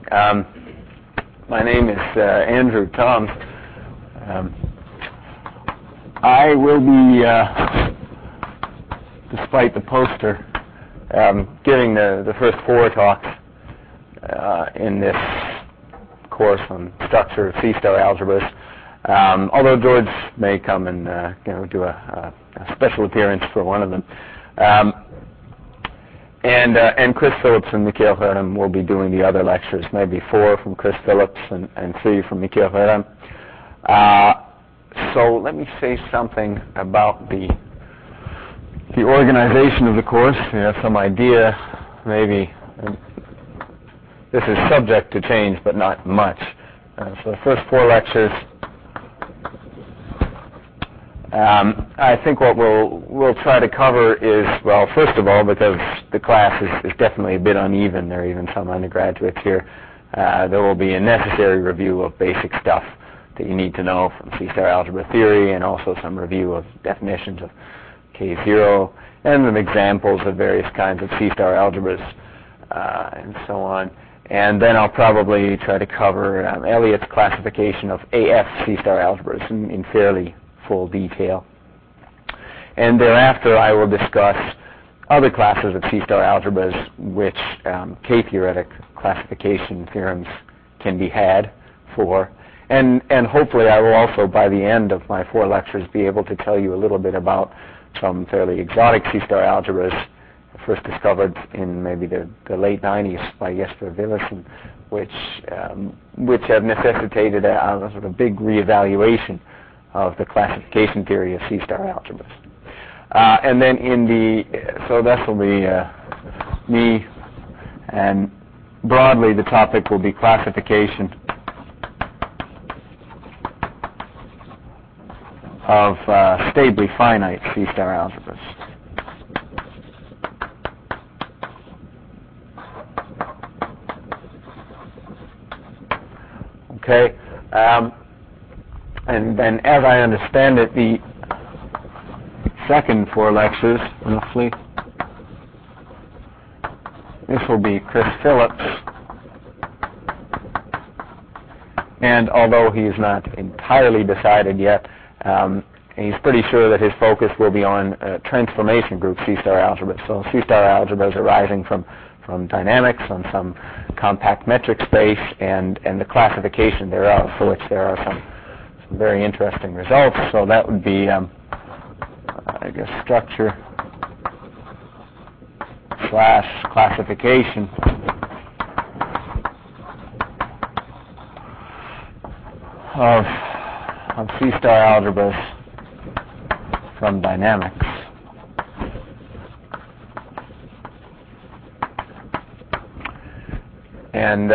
My name is Andrew Toms. I will be, despite the poster, giving the first 4 talks in this course on structure of C-star algebras. Although George may come and do a special appearance for one of them. And Chris Phillips and Mikhail Kherem will be doing the other lectures, maybe 4 from Chris Phillips and 3 from Mikhail Kherem. So let me say something about the organization of the course. You have some idea, maybe. This is subject to change, but not much. So the first 4 lectures, I think what we'll try to cover is, well, first of all, because the class is definitely a bit uneven, there are even some undergraduates here, there will be a necessary review of basic stuff that you need to know from C-star algebra theory, and also some review of definitions of K0, and some examples of various kinds of C-star algebras, and so on. And then I'll probably try to cover Elliott's classification of AF C-star algebras in fairly full detail. And thereafter I will discuss other classes of C-star algebras which K-theoretic classification theorems can be had for. And hopefully I will also, by the end of my 4 lectures, be able to tell you a little bit about some fairly exotic C-star algebras first discovered in maybe the late 90s by Jesper Willesen, which have necessitated a sort of big reevaluation of the classification theory of C-star algebras. And then so this will be me, and broadly the topic will be classification of stably finite C-star algebras. Okay. And then, as I understand it, the second 4 lectures, roughly, this will be Chris Phillips. And although he is not entirely decided yet, he's pretty sure that his focus will be on transformation group C-star algebras. So C-star algebras arising from dynamics on some compact metric space, and the classification thereof, for which there are some very interesting results. So that would be, I guess, structure / classification of C-star algebras from dynamics. And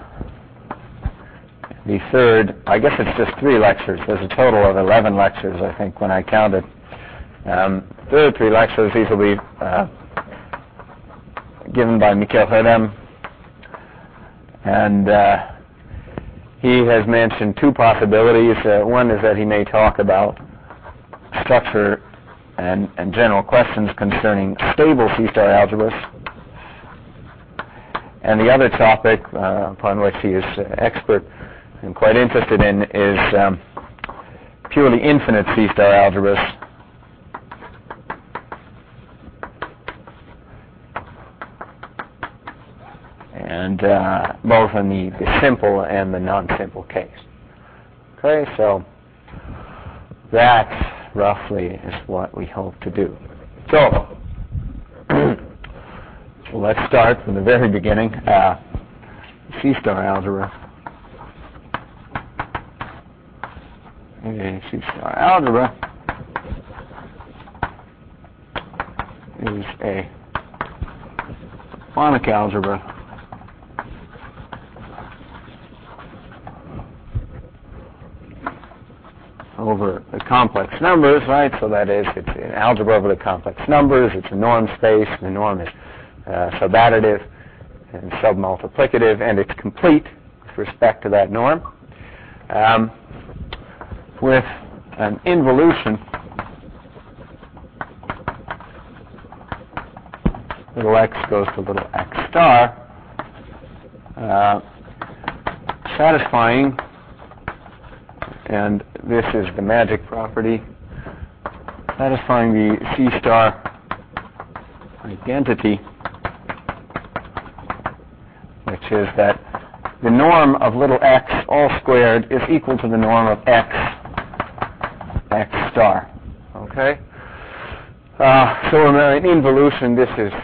the third, I guess it's just 3 lectures. There's a total of 11 lectures, I think, when I counted. Third 3 lectures, these will be given by Mikhail Kherem. And he has mentioned 2 possibilities. One is that he may talk about structure and general questions concerning stable C-star algebras. And the other topic upon which he is expert and quite interested in is purely infinite C-star algebras. And both in the simple and the non-simple case. Okay, so that roughly is what we hope to do. So let's start from the very beginning. C-star algebra. A C-star algebra is a monic algebra over the complex numbers, right? So that is, it's an algebra over the complex numbers. It's a norm space. The norm is subadditive and submultiplicative, and it's complete with respect to that norm. With an involution, little x goes to little x star, satisfying, and this is the magic property, satisfying the C star identity, which is that the norm of little x all squared is equal to the norm of x star. Okay? So in involution, this is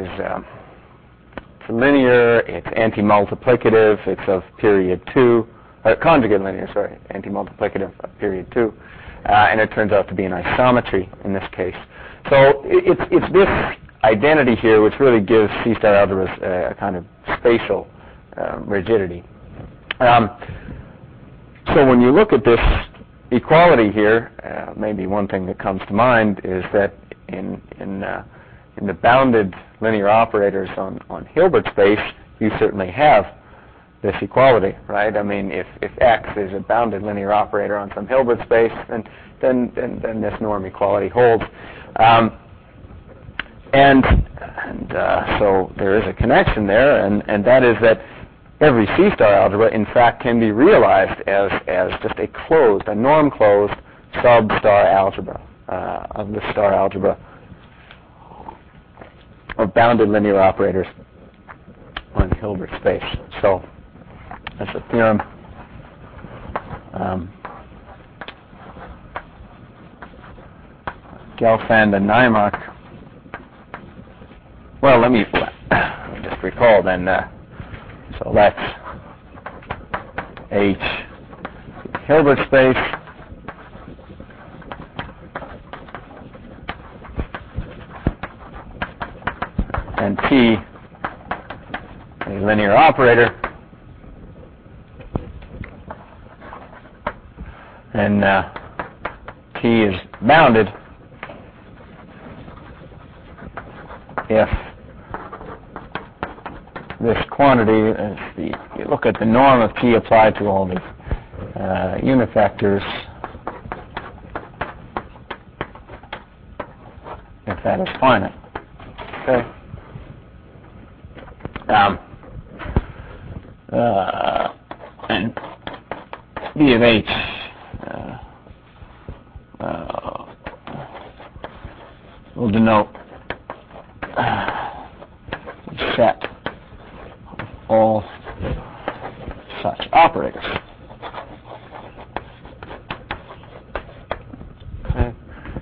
it's linear, it's anti-multiplicative, it's of period 2, conjugate linear, sorry, anti-multiplicative of period 2, and it turns out to be an isometry in this case. So it's this identity here which really gives C-star algebras a kind of spatial rigidity. So when you look at this equality here, maybe one thing that comes to mind is that in the bounded linear operators on Hilbert space, you certainly have this equality, right? I mean, if X is a bounded linear operator on some Hilbert space, then this norm equality holds. So there is a connection there, and that is that every C-star algebra, in fact, can be realized as just a norm-closed sub-star algebra of the star algebra of bounded linear operators on Hilbert space. So that's a theorem. Gelfand and Naimark. Well, let me just recall then. So that's H Hilbert space. And T, a linear operator. And T is bounded if this quantity is you look at the norm of T applied to all the unit vectors, if that is finite. Okay. And B of H will denote set of all such operators. Okay.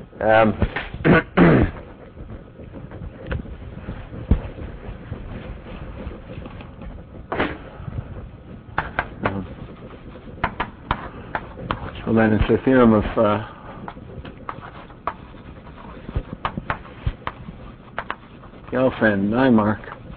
So then it's the theorem of Gelfand, Naimark.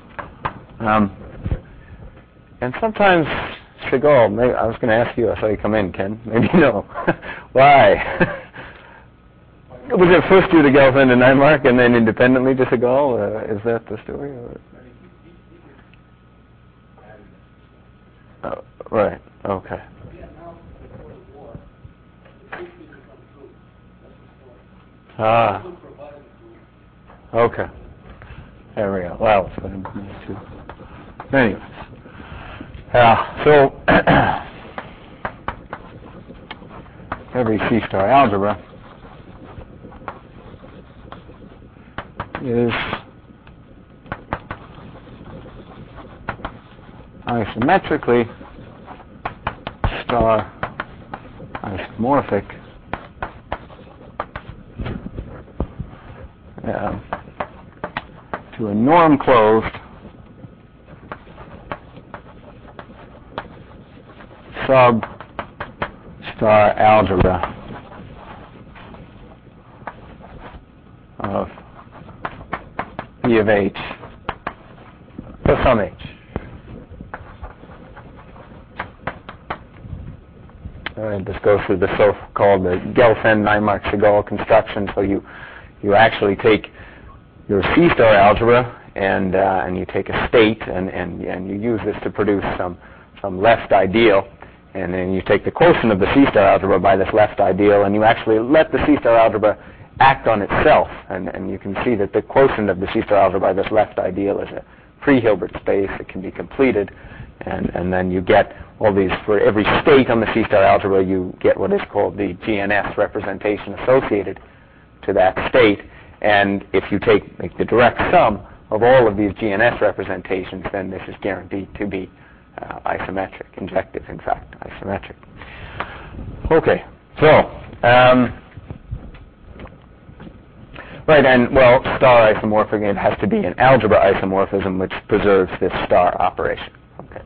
And sometimes Chagall, maybe I was going to ask you, I saw you come in, Ken. Maybe no. Why? Was it first due to Gelfand and Naimark and then independently to Chagall? Is that the story? Oh, right. Okay. Ah. Okay. There we go. Well, it's going to be too. Anyways. So every C-star algebra is isometrically star isomorphic to a norm-closed sub-star algebra of B of H for some H. This goes through the so-called Gelfand-Naimark-Chagall construction. So you actually take your C-star algebra and you take a state and you use this to produce some left ideal, and then you take the quotient of the C-star algebra by this left ideal, and you actually let the C-star algebra act on itself, and you can see that the quotient of the C-star algebra by this left ideal is a pre-Hilbert space. It can be completed, and then you get all these, for every state on the C-star algebra, you get what is called the GNS representation associated to that state. And if you make the direct sum of all of these GNS representations, then this is guaranteed to be isometric, injective, in fact, isometric. Okay, so, right, and well, star isomorphic, it has to be an algebra isomorphism which preserves this star operation. Okay.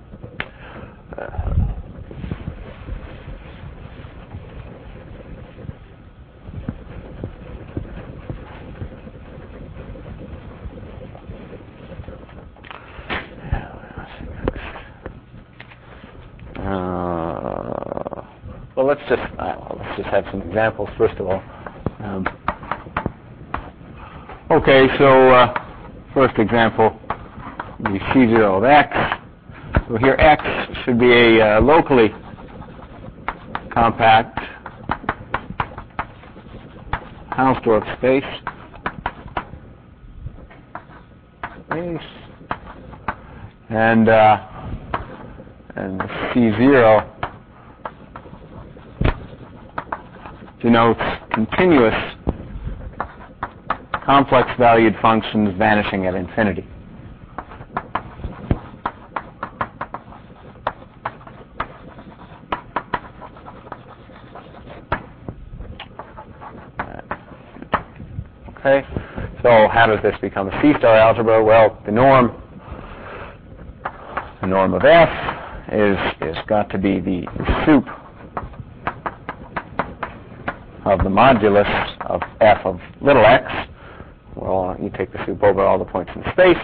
Well, let's just have some examples first of all. Okay, so first example, the C0 of x. So here x should be a locally compact Hausdorff space. And C0 denotes continuous complex valued functions vanishing at infinity. Okay, so how does this become a C-star algebra? Well, the norm of f is got to be the sup of the modulus of f of little x. Well, you take the sup over all the points in space,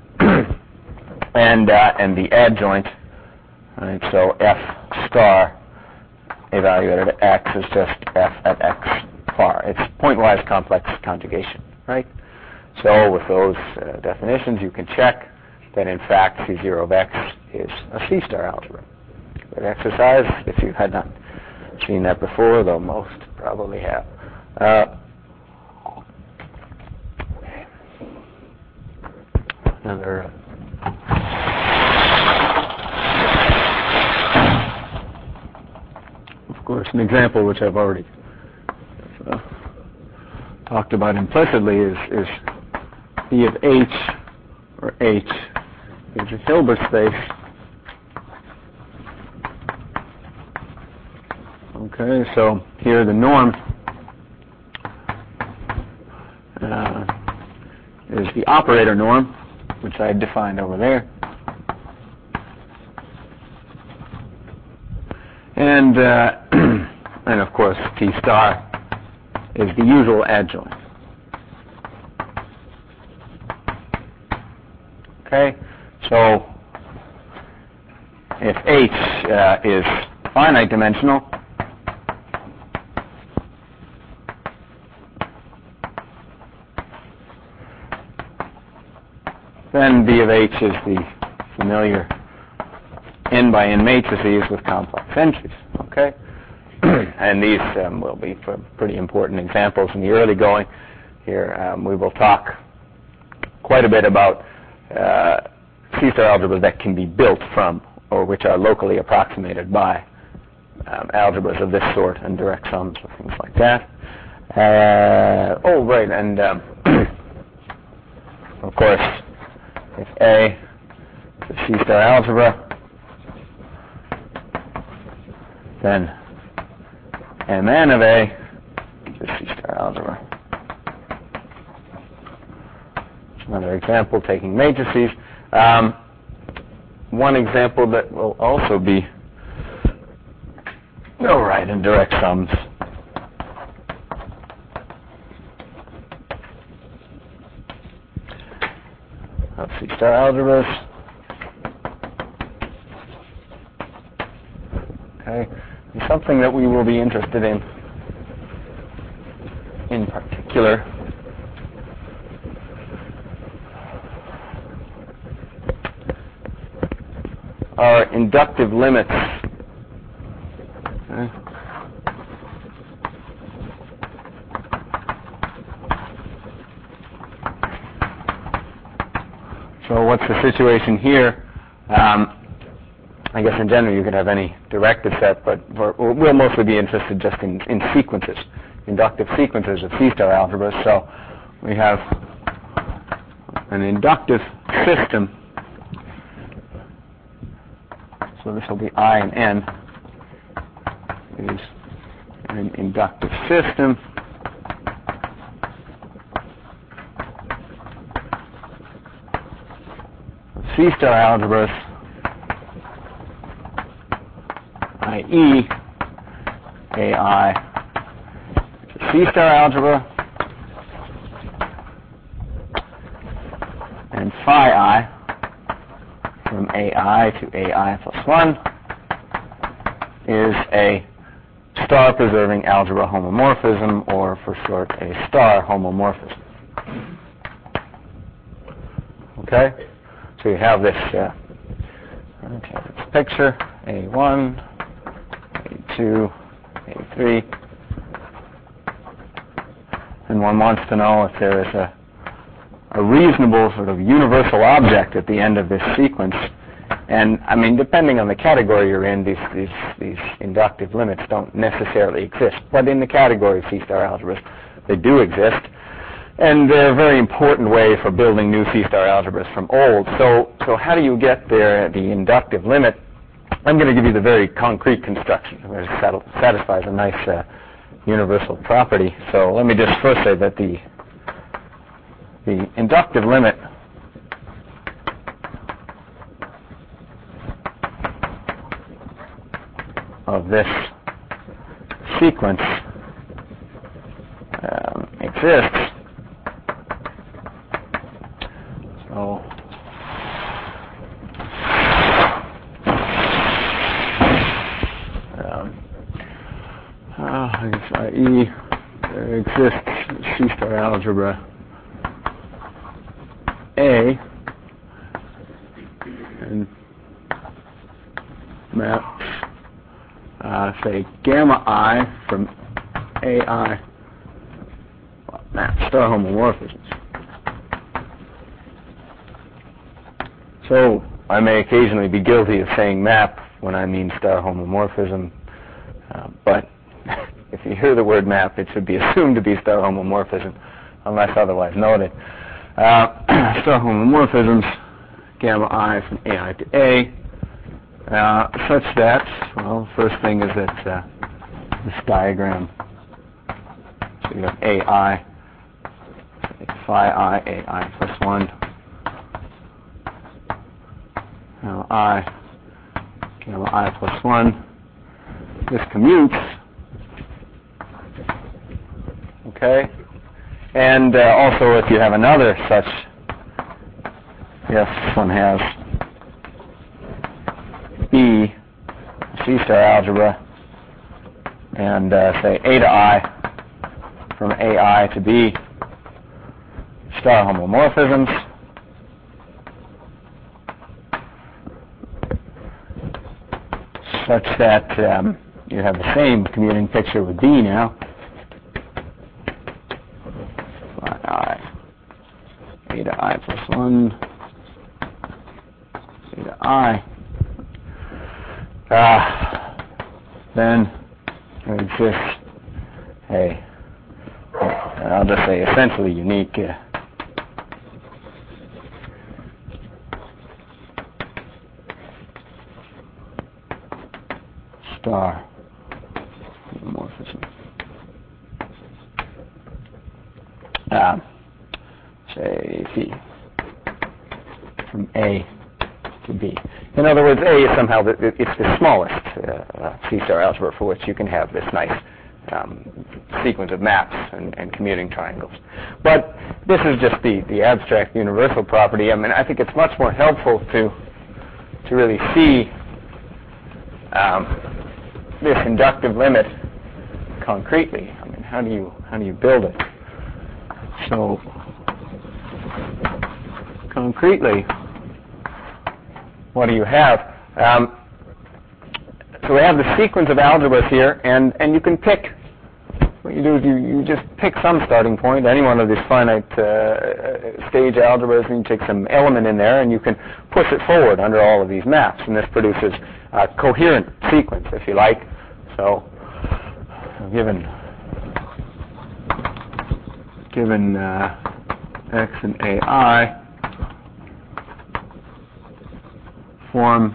and the adjoint. Right, so f star evaluated at x is just f at x far. It's pointwise complex conjugation, right? So with those definitions, you can check that in fact C0 of x is a C-star algebra. Good exercise if you had not seen that before, though most probably have. Another. Of course, an example which I've already talked about implicitly is B of H, or H is a Hilbert space. Okay, so here the norm is the operator norm, which I defined over there. And and of course T star is the usual adjoint. Okay, so if H is finite dimensional, then B of H is the familiar n by n matrices with complex entries. Okay, and these will be pretty important examples in the early going. Here we will talk quite a bit about C-star algebras that can be built from, or which are locally approximated by algebras of this sort and direct sums or things like that. Oh, right, and of course, if A is a C-star algebra, then Mn of A is a C-star algebra. Another example taking matrices. One example that will also be in direct sums. Of C-star algebras. Okay, and something that we will be interested in particular, are inductive limits. Okay. So what's the situation here? I guess in general you could have any directed set, but we'll mostly be interested just in sequences, inductive sequences of C-star algebras. So we have an inductive system. So this will be I and N is an inductive system of C-star algebras, i.e. AI C-star algebra and phi I from AI to AI plus 1 is a star-preserving algebra homomorphism, or for short, a star homomorphism. Okay? So you have this picture, A1, A2, A3, and one wants to know if there is a reasonable sort of universal object at the end of this sequence. And I mean, depending on the category you're in, these inductive limits don't necessarily exist. But in the category of C-star algebras, they do exist. And they're a very important way for building new C-star algebras from old. So how do you get there, the inductive limit? I'm going to give you the very concrete construction, which satisfies a nice universal property. So let me just first say that the inductive limit of this sequence exists. So i.e. there exists C-star algebra A and maps say gamma I from AI map star homomorphisms. So I may occasionally be guilty of saying map when I mean star homomorphism, but if you hear the word map, it should be assumed to be star homomorphism unless otherwise noted. Star homomorphisms, gamma I from AI to A, such that, well, first thing is that this diagram, so you have AI, phi I, AI plus 1, now I, gamma I plus 1, this commutes, okay? And also if you have another such, yes, this one has B, C-star algebra, and say A to I from AI to B, star homomorphisms, such that you have the same commuting picture with B now. A to I plus 1, A to I. Then there exists I'll just say essentially unique star homomorphism. Say C from A to B. In other words, A is somehow it's the smallest C-star algebra for which you can have this nice sequence of maps and commuting triangles. But this is just the abstract universal property. I mean, I think it's much more helpful to really see this inductive limit concretely. I mean, how do you build it? So concretely, what do you have? So we have the sequence of algebras here, and you can pick. What you do is you just pick some starting point, any one of these finite stage algebras, and you take some element in there, and you can push it forward under all of these maps, and this produces coherent sequence, if you like. So, given x and AI form,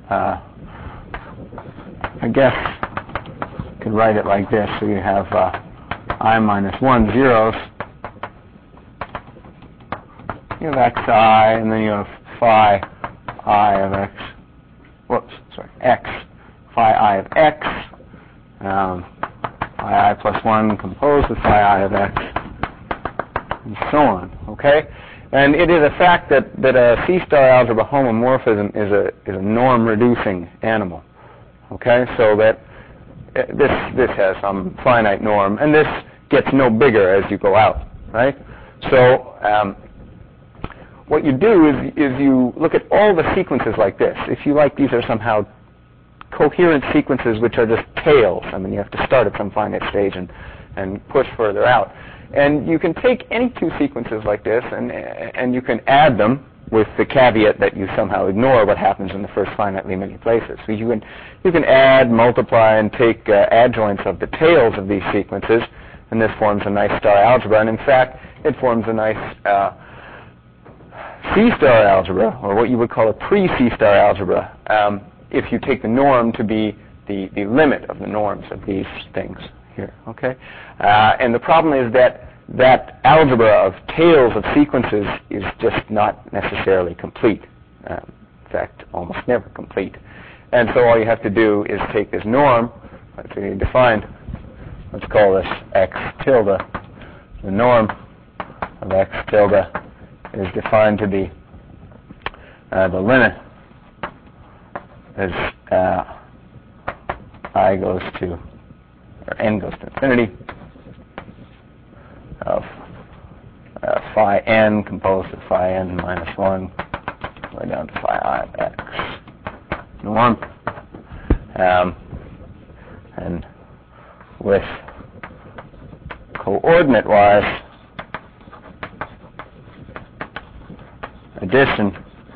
I guess you could write it like this. So you have I minus 1 zeros. You have xi, and then you have phi I of x. Whoops, sorry, x. Phi I of x. Phi I plus 1 composed with phi I of x, and so on. Okay? And it is a fact that a C-star algebra homomorphism is a norm-reducing animal. Okay? So that this has some finite norm, and this gets no bigger as you go out. Right? So what you do is you look at all the sequences like this. If you like, these are somehow coherent sequences which are just tails. I mean, you have to start at some finite stage and push further out. And you can take any two sequences like this and you can add them with the caveat that you somehow ignore what happens in the first finitely many places. So you can add, multiply, and take adjoints of the tails of these sequences, and this forms a nice star algebra. And in fact, it forms a nice C-star algebra, or what you would call a pre-C-star algebra, if you take the norm to be the limit of the norms of these things here. Okay, and the problem is that algebra of tails of sequences is just not necessarily complete. In fact, almost never complete. And so all you have to do is take this norm, that's already defined. Let's call this x tilde. The norm of x tilde is defined to be the limit as I goes to, or n goes to infinity of phi n composed of phi n minus 1 way down to phi I of x norm. And with coordinate-wise addition,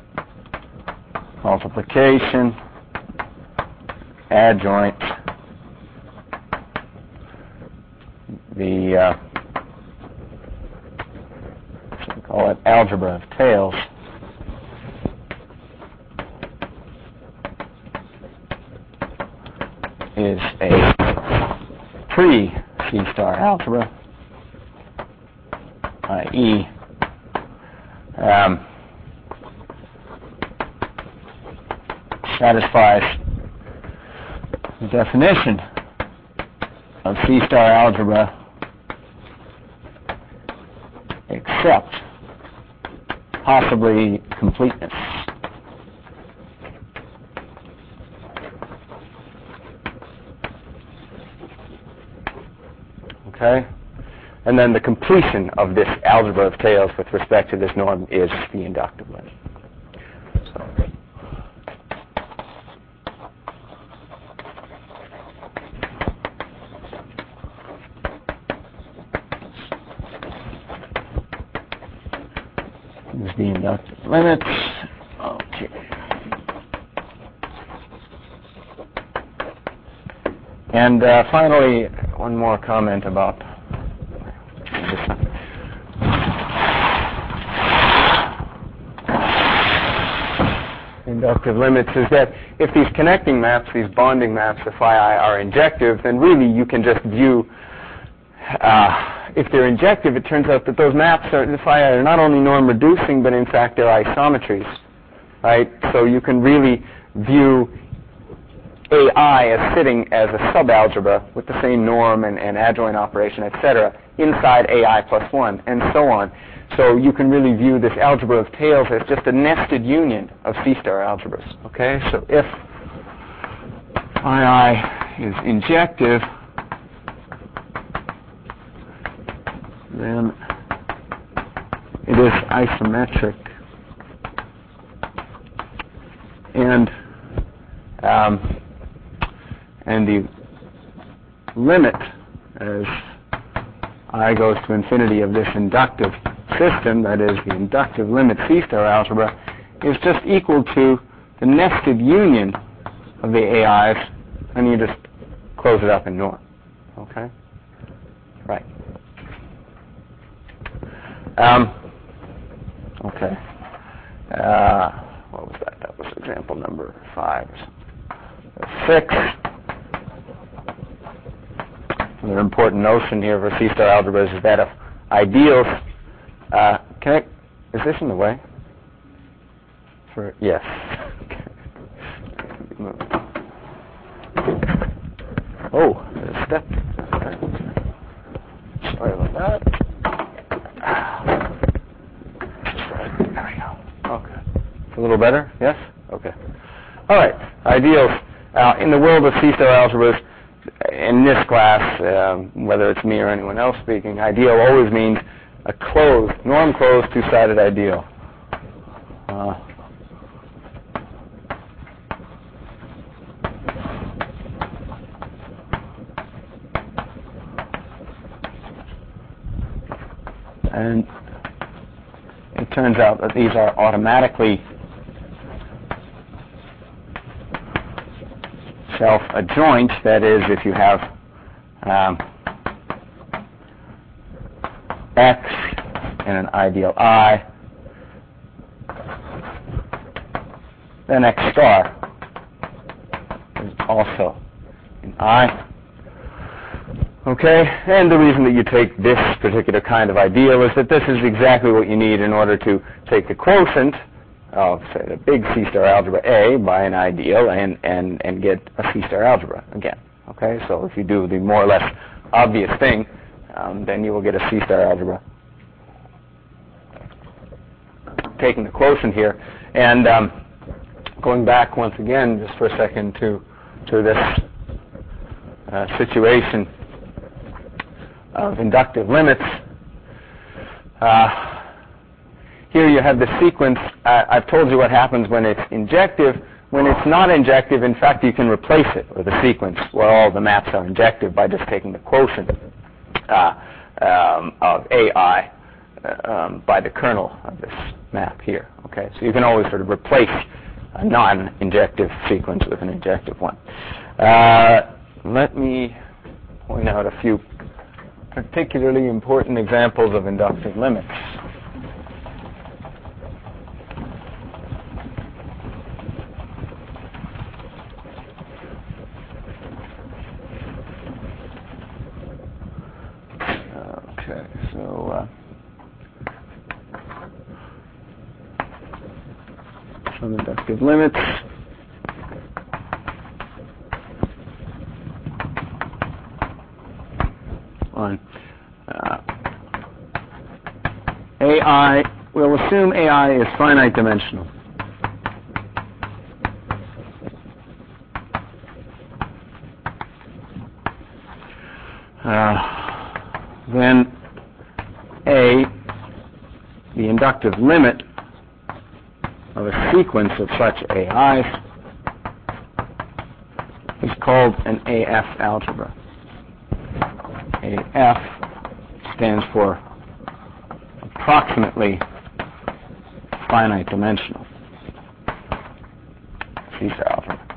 multiplication, adjoint, the we call it algebra of tails, is a pre-C-star algebra, i.e. satisfies the definition of C-star algebra except possibly completeness. Okay? And then the completion of this algebra of tails with respect to this norm is the inductive limit. So, here's the inductive limit. Okay. And finally, one more comment about inductive limits is that if these connecting maps, these bonding maps of phi I are injective, then really you can just view, if they're injective, it turns out that those maps the phi I are not only norm reducing, but in fact they're isometries, right? So you can really view AI as sitting as a subalgebra with the same norm and adjoint operation, etc., inside AI plus 1, and so on. So you can really view this algebra of tails as just a nested union of C-star algebras. Okay, so if phi I is injective, then it is isometric, and the limit as I goes to infinity of this inductive system, that is the inductive limit C-star algebra, is just equal to the nested union of the AIs, and you just close it up in norm. Okay? Right. Okay. What was that? That was example number 5. 6. Another important notion here for C-star algebras is that of ideals. Is this in the way? Yes. Oh, there's a step. Sorry about that. There we go. Okay. It's a little better? Yes? Okay. All right. Ideals. In the world of C-star algebras, in this class, whether it's me or anyone else speaking, ideal always means a closed, norm-closed, two-sided ideal. And it turns out that these are automatically self-adjoint. That is, if you have X and an ideal I, then X star is also in I. Okay, and the reason that you take this particular kind of ideal is that this is exactly what you need in order to take the quotient of, say, the big C-star algebra A by an ideal and get a C-star algebra again. Okay, so if you do the more or less obvious thing, then you will get a C-star algebra. Taking the quotient here, and going back once again, just for a second, to this situation of inductive limits. Here you have the sequence. I've told you what happens when it's injective. When it's not injective, in fact, you can replace it with a sequence where all the maps are injective by just taking the quotient of AI by the kernel of this map here. Okay, so you can always sort of replace a non-injective sequence with an injective one. Let me point out a few particularly important examples of inductive limits. Okay, so some inductive limits. On AI, we'll assume AI is finite dimensional. Then A, the inductive limit of a sequence of such AIs, is called an AF algebra. AF stands for approximately finite dimensional C-star algebra.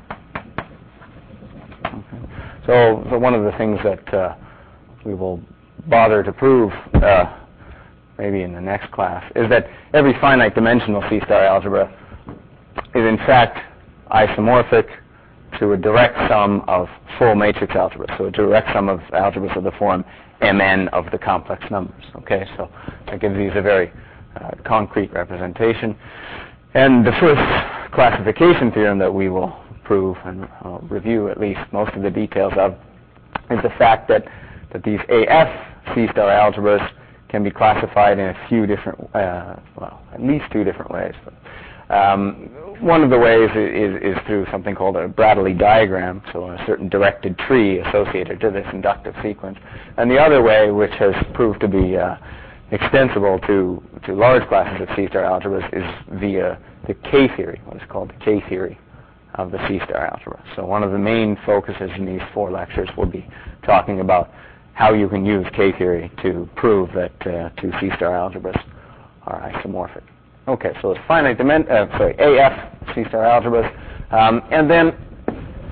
Okay. So one of the things that we will bother to prove maybe in the next class is that every finite dimensional C-star algebra is in fact isomorphic to a direct sum of full matrix algebra, so a direct sum of algebras of the form Mn of the complex numbers. Okay, so that gives these a very concrete representation. And the first classification theorem that we will prove and review at least most of the details of is the fact that these AF C-star algebras can be classified in a few different, well, at least two different ways. One of the ways is through something called a Bradley diagram, so a certain directed tree associated to this inductive sequence. And the other way, which has proved to be extensible to large classes of C-star algebras, is via the K-theory, what is called the K-theory of the C-star algebra. So one of the main focuses in these 4 lectures will be talking about how you can use K-theory to prove that 2 C-star algebras are isomorphic. Okay, so it's AF C-star algebras, and then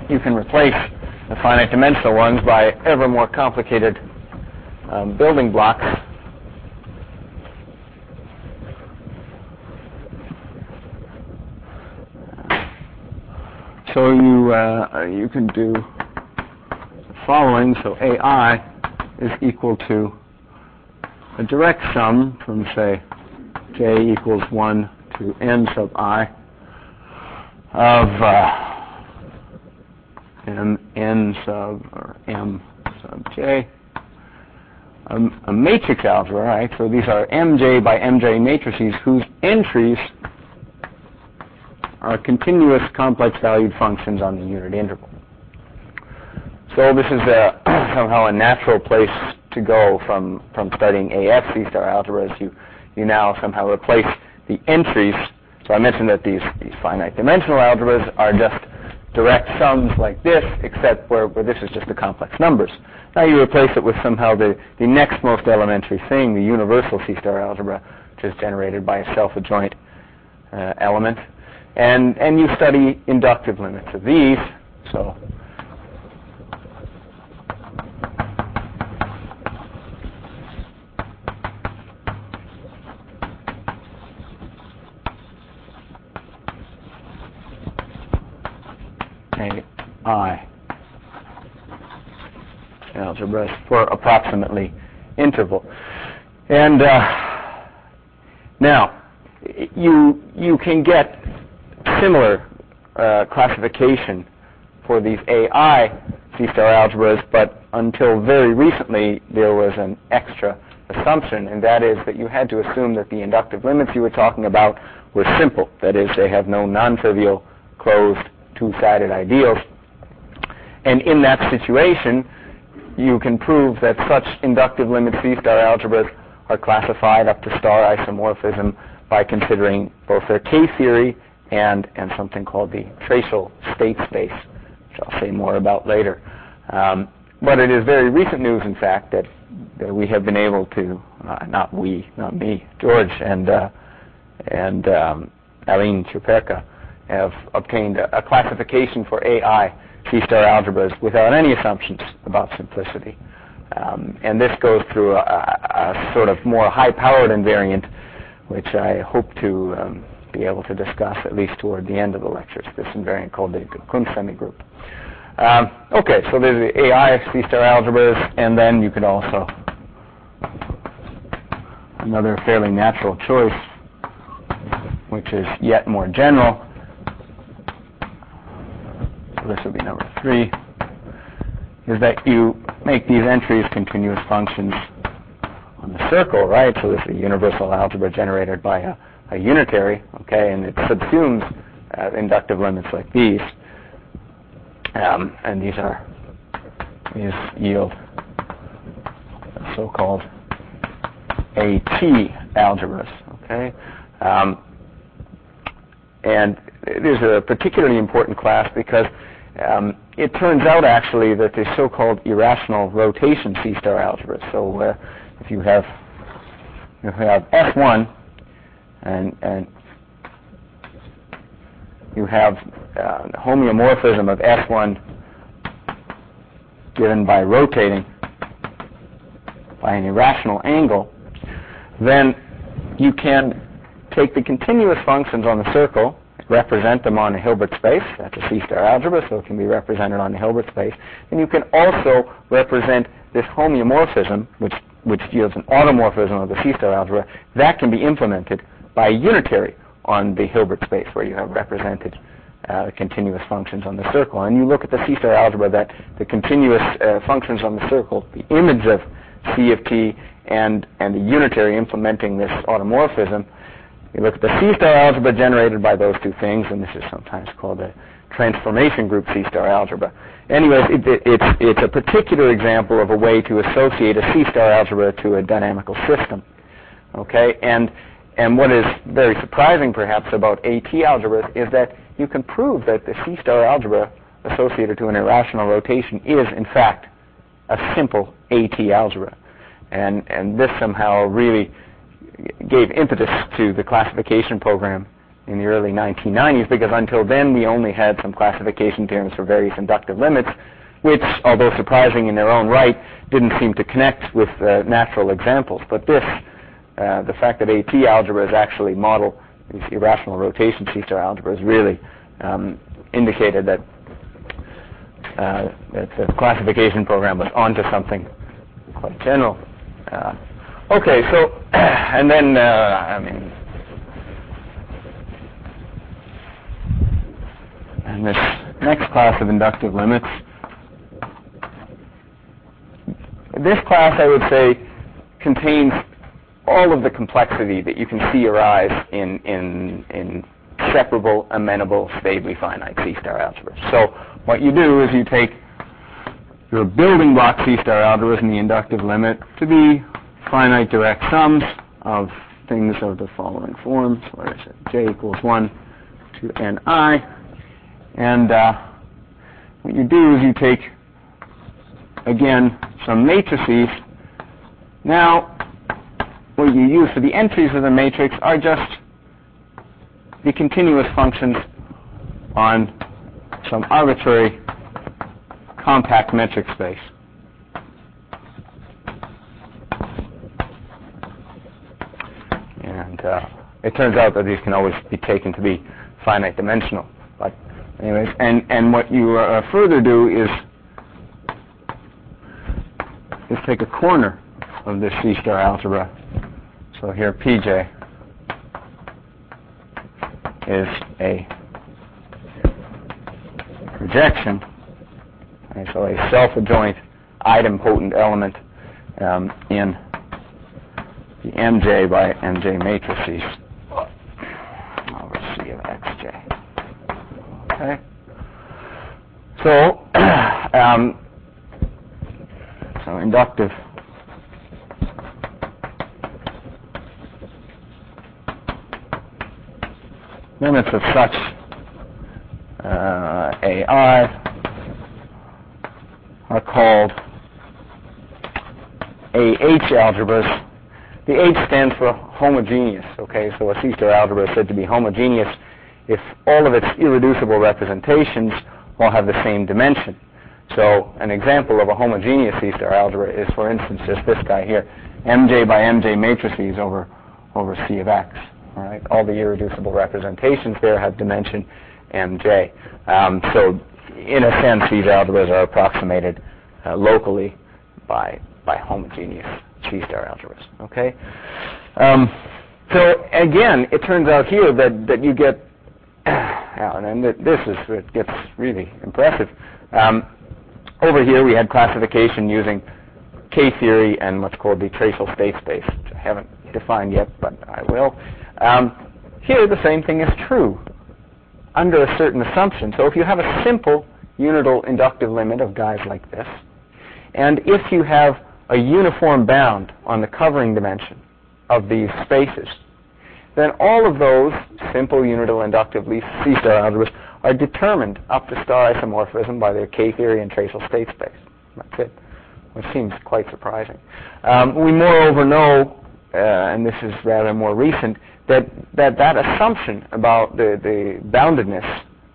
you can replace the finite dimensional ones by ever more complicated building blocks. So you can do the following. So AI is equal to a direct sum from, say, j equals 1 to n sub I of n sub, or m sub j, a matrix algebra, right? So these are mj by mj matrices whose entries are continuous complex valued functions on the unit interval. So this is somehow a natural place to go from studying AF C-star algebras. You now somehow replace the entries. So I mentioned that these finite dimensional algebras are just direct sums like this, except where this is just the complex numbers. Now you replace it with somehow the next most elementary thing, the universal C-star algebra, which is generated by a self-adjoint element. And you study inductive limits of these. So AI algebras for approximately interval. And now you can get similar classification for these AI C-star algebras, but until very recently there was an extra assumption, and that is that you had to assume that the inductive limits you were talking about were simple. That is, they have no non-trivial closed two-sided ideals. And in that situation, you can prove that such inductive limit C-star algebras are classified up to star isomorphism by considering both their K-theory and something called the tracial state space, which I'll say more about later. But it is very recent news, in fact, that we have been able to, not me, George and Aline Ciuperca have obtained a classification for AI C-star algebras without any assumptions about simplicity. And this goes through a sort of more high-powered invariant, which I hope to be able to discuss at least toward the end of the lectures, this invariant called the Kunst semigroup. Okay, so there's the AI C-star algebras, and then you could also, another fairly natural choice, which is yet more general. So this would be number 3, is that you make these entries continuous functions on the circle, right? So this is a universal algebra generated by a unitary, okay, and it subsumes inductive limits like these, and these yield so-called AT algebras, okay, and it is a particularly important class because it turns out actually that the so-called irrational rotation C-star algebras. So if you have S1 and you have the homeomorphism of S1 given by rotating by an irrational angle, then you can take the continuous functions on the circle, represent them on a Hilbert space. That's a C-star algebra, so it can be represented on a Hilbert space. And you can also represent this homeomorphism, which yields an automorphism of the C-star algebra. That can be implemented by a unitary on the Hilbert space, where you have represented continuous functions on the circle. And you look at the C-star algebra that the continuous functions on the circle, the image of C of t, and the unitary implementing this automorphism. You look at the C-star algebra generated by those two things, and this is sometimes called a transformation group C-star algebra. Anyways, it's a particular example of a way to associate a C-star algebra to a dynamical system. Okay, and what is very surprising, perhaps, about AT algebras is that you can prove that the C-star algebra associated to an irrational rotation is, in fact, a simple AT algebra. And this somehow really gave impetus to the classification program in the early 1990s, because until then we only had some classification theorems for various inductive limits, which, although surprising in their own right, didn't seem to connect with natural examples. But this, the fact that AT algebras actually model these irrational rotation C-star algebras really indicated that the classification program was onto something quite general. Okay, so, and then, and this next class of inductive limits, this class, I would say, contains all of the complexity that you can see arise in separable, amenable, stably finite C-star algebras. So what you do is you take your building block C-star algebras in the inductive limit to be finite direct sums of things of the following forms. Where is it? J equals 1 to ni. And what you do is you take, again, some matrices. Now, what you use for the entries of the matrix are just the continuous functions on some arbitrary compact metric space. And it turns out that these can always be taken to be finite dimensional. But anyways, and what you further do is take a corner of this C-star algebra. So here Pj is a projection, and so a self-adjoint idempotent element in the Mj by Mj matrices over C of Xj. Okay. So, so inductive limits of such AI are called AH algebras. The H stands for homogeneous. Okay, so a C-star algebra is said to be homogeneous if all of its irreducible representations all have the same dimension. So an example of a homogeneous C-star algebra is, for instance, just this guy here, Mj by Mj matrices over C of X. All right, all the irreducible representations there have dimension Mj. So in a sense, these algebras are approximated locally by homogeneous C-star algebras. Okay. So again, it turns out here that you get, and this is it gets really impressive. Over here we had classification using K-theory and what's called the tracial state space, which I haven't defined yet, but I will. Here the same thing is true under a certain assumption. So if you have a simple unital inductive limit of guys like this, and if you have a uniform bound on the covering dimension of these spaces, then all of those simple unital inductive C-star algebras are determined up to star isomorphism by their K-theory and tracial state space. That's it, which seems quite surprising. We moreover know, and this is rather more recent, that assumption about the boundedness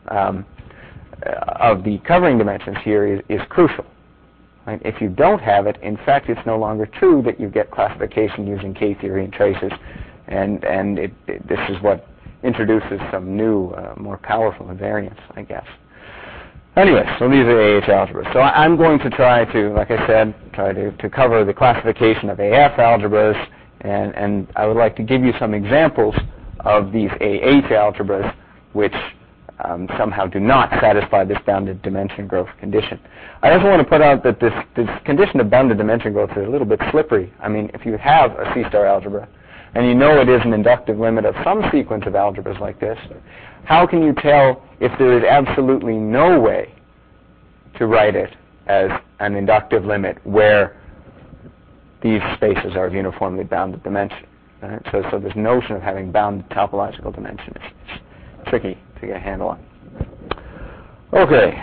of the covering dimensions here is crucial. Right? If you don't have it, in fact, it's no longer true that you get classification using K-theory and traces, and this is what introduces some new, more powerful invariance, I guess. Anyway, so these are AH algebras. So I'm going to try to, like I said, try to cover the classification of AF algebras, and I would like to give you some examples of these AH algebras which somehow do not satisfy this bounded dimension growth condition. I also want to put out that this condition of bounded dimension growth is a little bit slippery. I mean, if you have a C-star algebra, and you know it is an inductive limit of some sequence of algebras like this, how can you tell if there is absolutely no way to write it as an inductive limit where these spaces are of uniformly bounded dimension? Right? So this notion of having bounded topological dimension is tricky to get a handle on. Okay.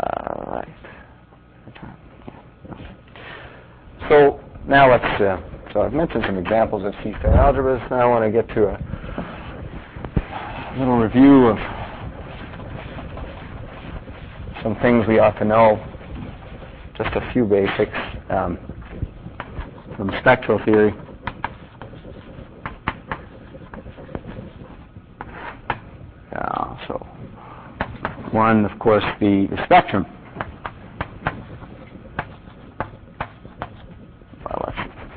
Right. So now let's So I've mentioned some examples of C-star algebras. Now I want to get to a little review of some things we ought to know, just a few basics from spectral theory. So one, of course, the spectrum. Well,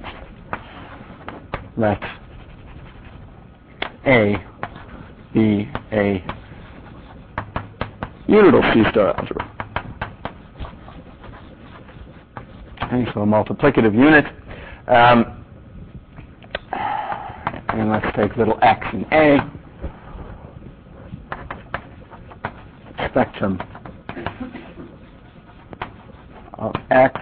let A be a unital C-star algebra. Okay, so a multiplicative unit. And let's take little x in A. Spectrum of x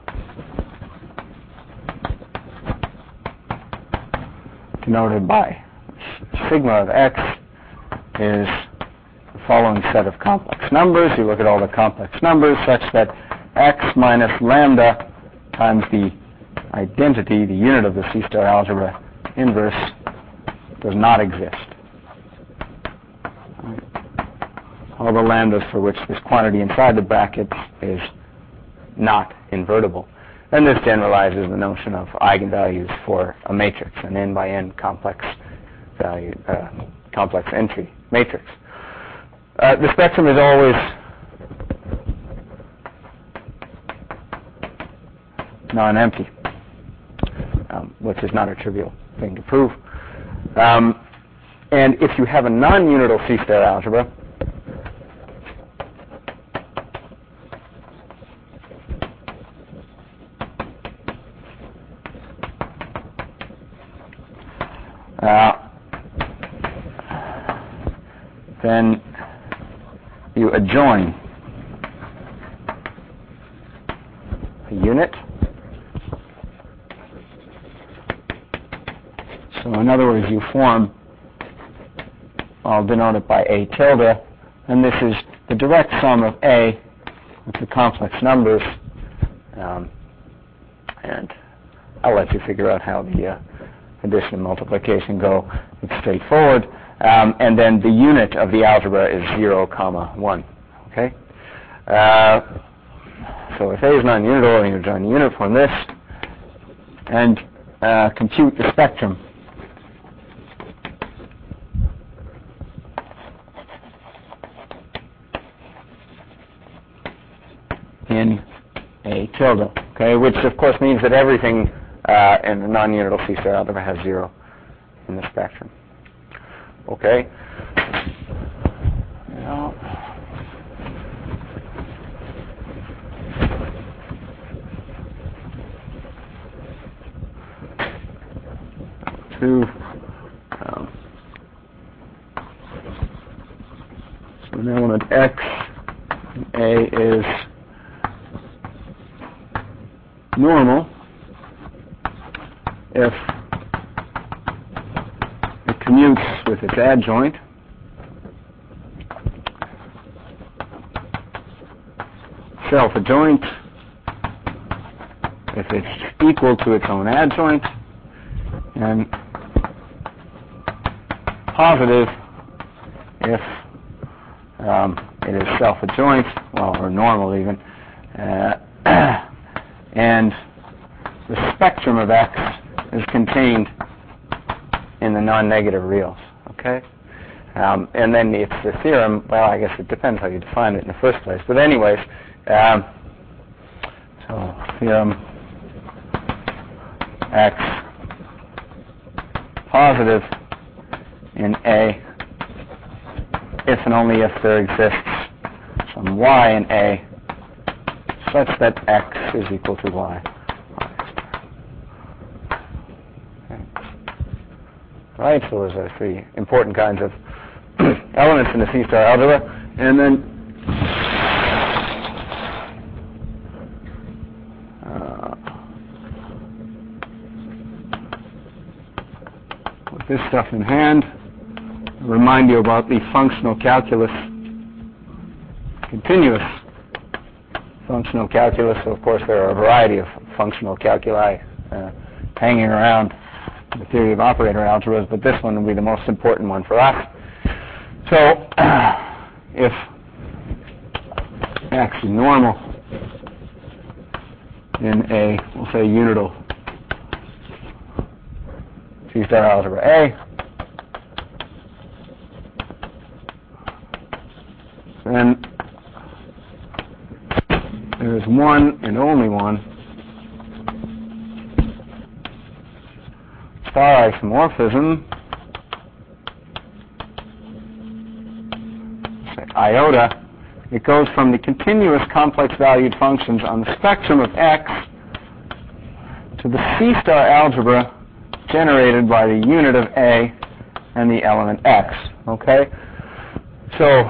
denoted by sigma of x is the following set of complex numbers. You look at all the complex numbers such that x minus lambda times the identity, the unit of the C-star algebra inverse, does not exist. All the lambdas for which this quantity inside the brackets is not invertible. And this generalizes the notion of eigenvalues for a matrix, an n by n complex value, complex entry matrix. The spectrum is always non-empty, which is not a trivial thing to prove. And if you have a non-unital C-star algebra, then you adjoin a unit. So in other words, you form, I'll denote it by A tilde, and this is the direct sum of A with the complex numbers, and I'll let you figure out how the addition and multiplication go. It's straightforward. And then the unit of the algebra is 0, 1. Okay? So if A is non-unital, and you join the unit, form this, and compute the spectrum. In A tilde, okay, which of course means that everything in the non-unital C-star algebra has 0 in the spectrum. Okay. Now, so an element x in A is normal if it commutes with its adjoint, self-adjoint if it's equal to its own adjoint, and positive if it is self-adjoint, well, or normal even, and the spectrum of x is contained in the non-negative reals, okay? And then it's the theorem, well, I guess it depends how you define it in the first place. But anyways, so theorem x positive in A if and only if there exists some y in A such that x is equal to y. Right, so those are three important kinds of elements in the C-star algebra. And then with this stuff in hand, I'll remind you about the functional calculus, continuous functional calculus. So of course there are a variety of functional calculi hanging around the theory of operator algebras, but this one will be the most important one for us. So if X is normal in a, we'll say, unital C-star algebra A, then there is one and only one star isomorphism, say iota. It goes from the continuous complex valued functions on the spectrum of X to the C-star algebra generated by the unit of A and the element X. Okay? So,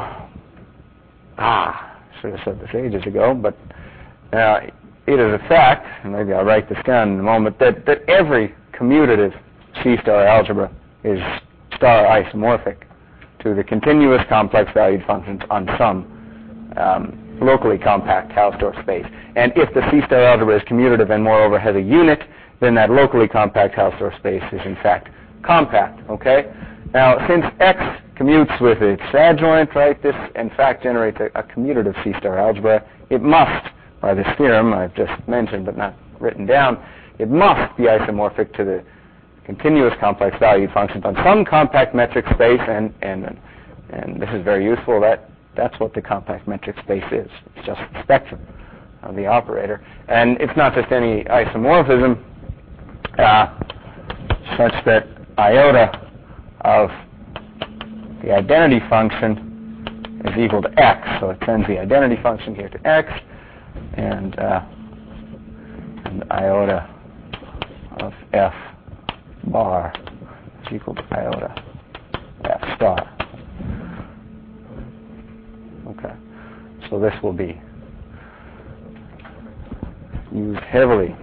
should have said this ages ago, but it is a fact, and maybe I'll write this down in a moment, that every commutative C-star algebra is star isomorphic to the continuous complex valued functions on some locally compact Hausdorff space. And if the C-star algebra is commutative and moreover has a unit, then that locally compact Hausdorff space is in fact compact. Okay? Now, since X commutes with its adjoint, right, this in fact generates a commutative C-star algebra. It must, by this theorem I've just mentioned but not written down, it must be isomorphic to the continuous complex valued functions on some compact metric space, and this is very useful. That's what the compact metric space is. It's just the spectrum of the operator. And it's not just any isomorphism such that iota of the identity function is equal to X. So it sends the identity function here to X, and iota of F bar is equal to iota F star. Okay, so this will be used heavily.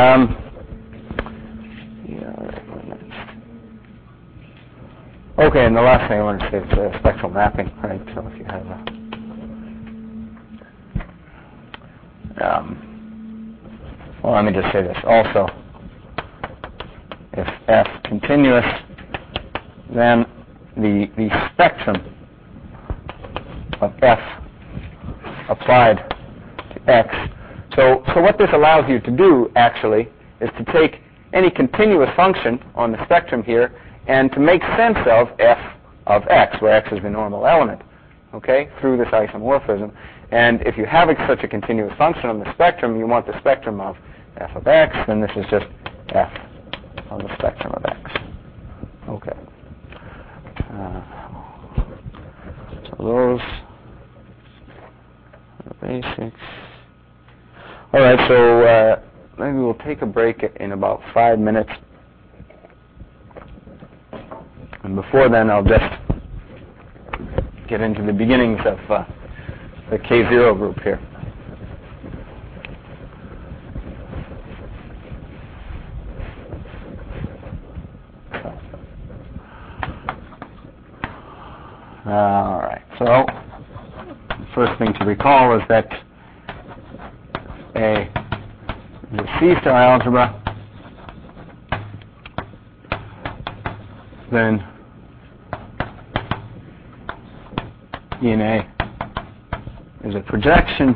Okay, and the last thing I want to say is spectral mapping, right? So if you have well, let me just say this also. If F continuous, then the spectrum of F applied to X. So what this allows you to do, actually, is to take any continuous function on the spectrum here and to make sense of F of X, where X is the normal element, okay, through this isomorphism. And if you have such a continuous function on the spectrum, you want the spectrum of F of X, then this is just F on the spectrum of X. Okay. So those are the basics. All right, so maybe we'll take a break in about 5 minutes. And before then, I'll just get into the beginnings of the K0 group here. All right, so the first thing to recall is that the C-star algebra, then in A is a projection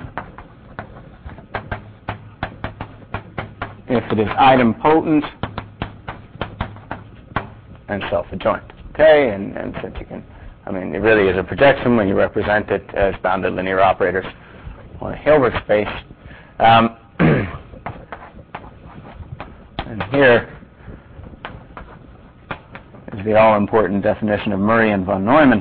if it is idempotent and self-adjoint. Okay, and since you can, I mean, it really is a projection when you represent it as bounded linear operators on a Hilbert space. And here is the all-important definition of Murray and von Neumann.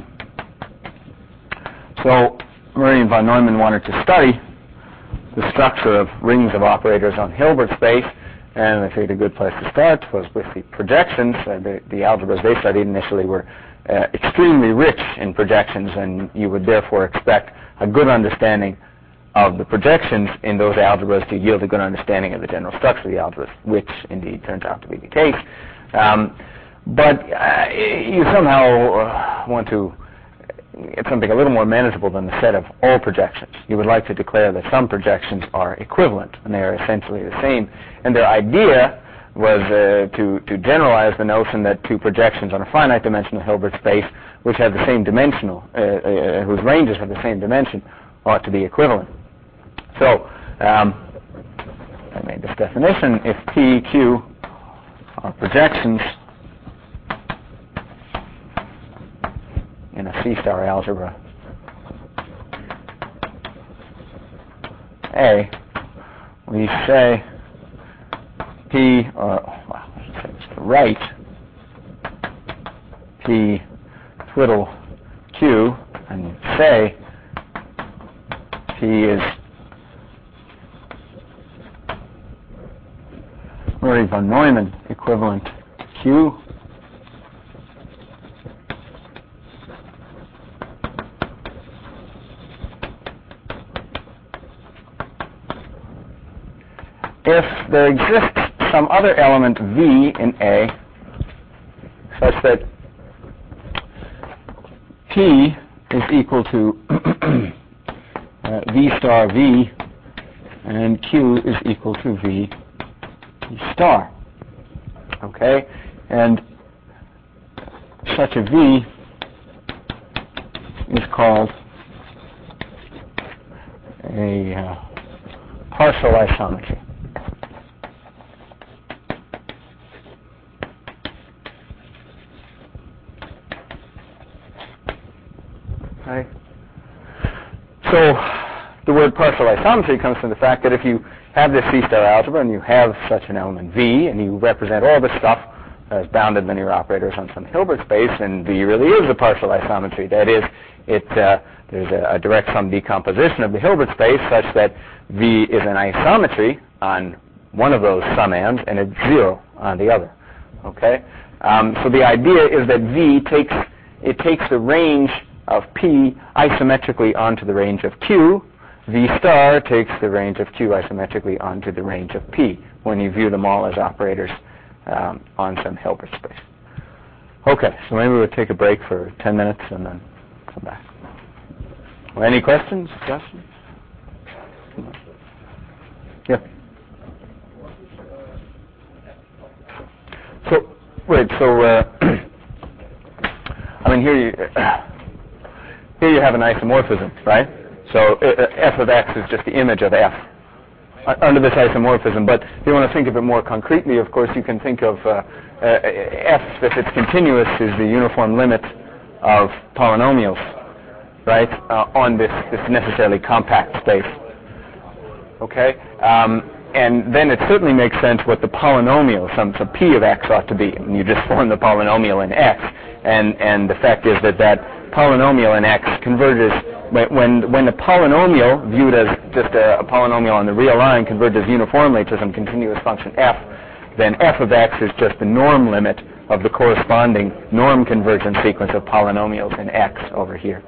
So Murray and von Neumann wanted to study the structure of rings of operators on Hilbert space, and they figured a good place to start was with the projections. The algebras they studied initially were extremely rich in projections, and you would therefore expect a good understanding of the projections in those algebras to yield a good understanding of the general structure of the algebras, which indeed turns out to be the case. But you somehow want to get something a little more manageable than the set of all projections. You would like to declare that some projections are equivalent, and they are essentially the same. And their idea was to generalize the notion that two projections on a finite dimensional Hilbert space, which have the same dimensional, whose ranges have the same dimension, ought to be equivalent. So I made this definition: if P, Q are projections in a C-star algebra A, we say P, or well, I should say it's the right P twiddle Q, and say P is Murray von Neumann equivalent Q. If there exists some other element V in A such that P is equal to V star V and Q is equal to V star. Okay? And such a V is called a partial isometry. Okay? So the word partial isometry comes from the fact that if you have this C-star algebra and you have such an element V and you represent all the stuff as bounded linear operators on some Hilbert space, and V really is a partial isometry. That is, there's a direct sum decomposition of the Hilbert space such that V is an isometry on one of those summands and it's zero on the other. Okay? So the idea is that V takes the range of P isometrically onto the range of Q. V star takes the range of Q isometrically onto the range of P when you view them all as operators on some Hilbert space. Okay, so maybe we'll take a break for 10 minutes and then come back. Well, any questions, discussions? Yeah. So, wait, I mean, here you have an isomorphism, right? So f of x is just the image of f under this isomorphism. But if you want to think of it more concretely, of course, you can think of f, if it's continuous, is the uniform limit of polynomials, right, on this necessarily compact space. Okay? And then it certainly makes sense what the polynomial, some p of x ought to be. And you just form the polynomial in x. And the fact is that polynomial in x converges, when the polynomial, viewed as just a polynomial on the real line, converges uniformly to some continuous function f, then f of x is just the norm limit of the corresponding norm convergence sequence of polynomials in x over here.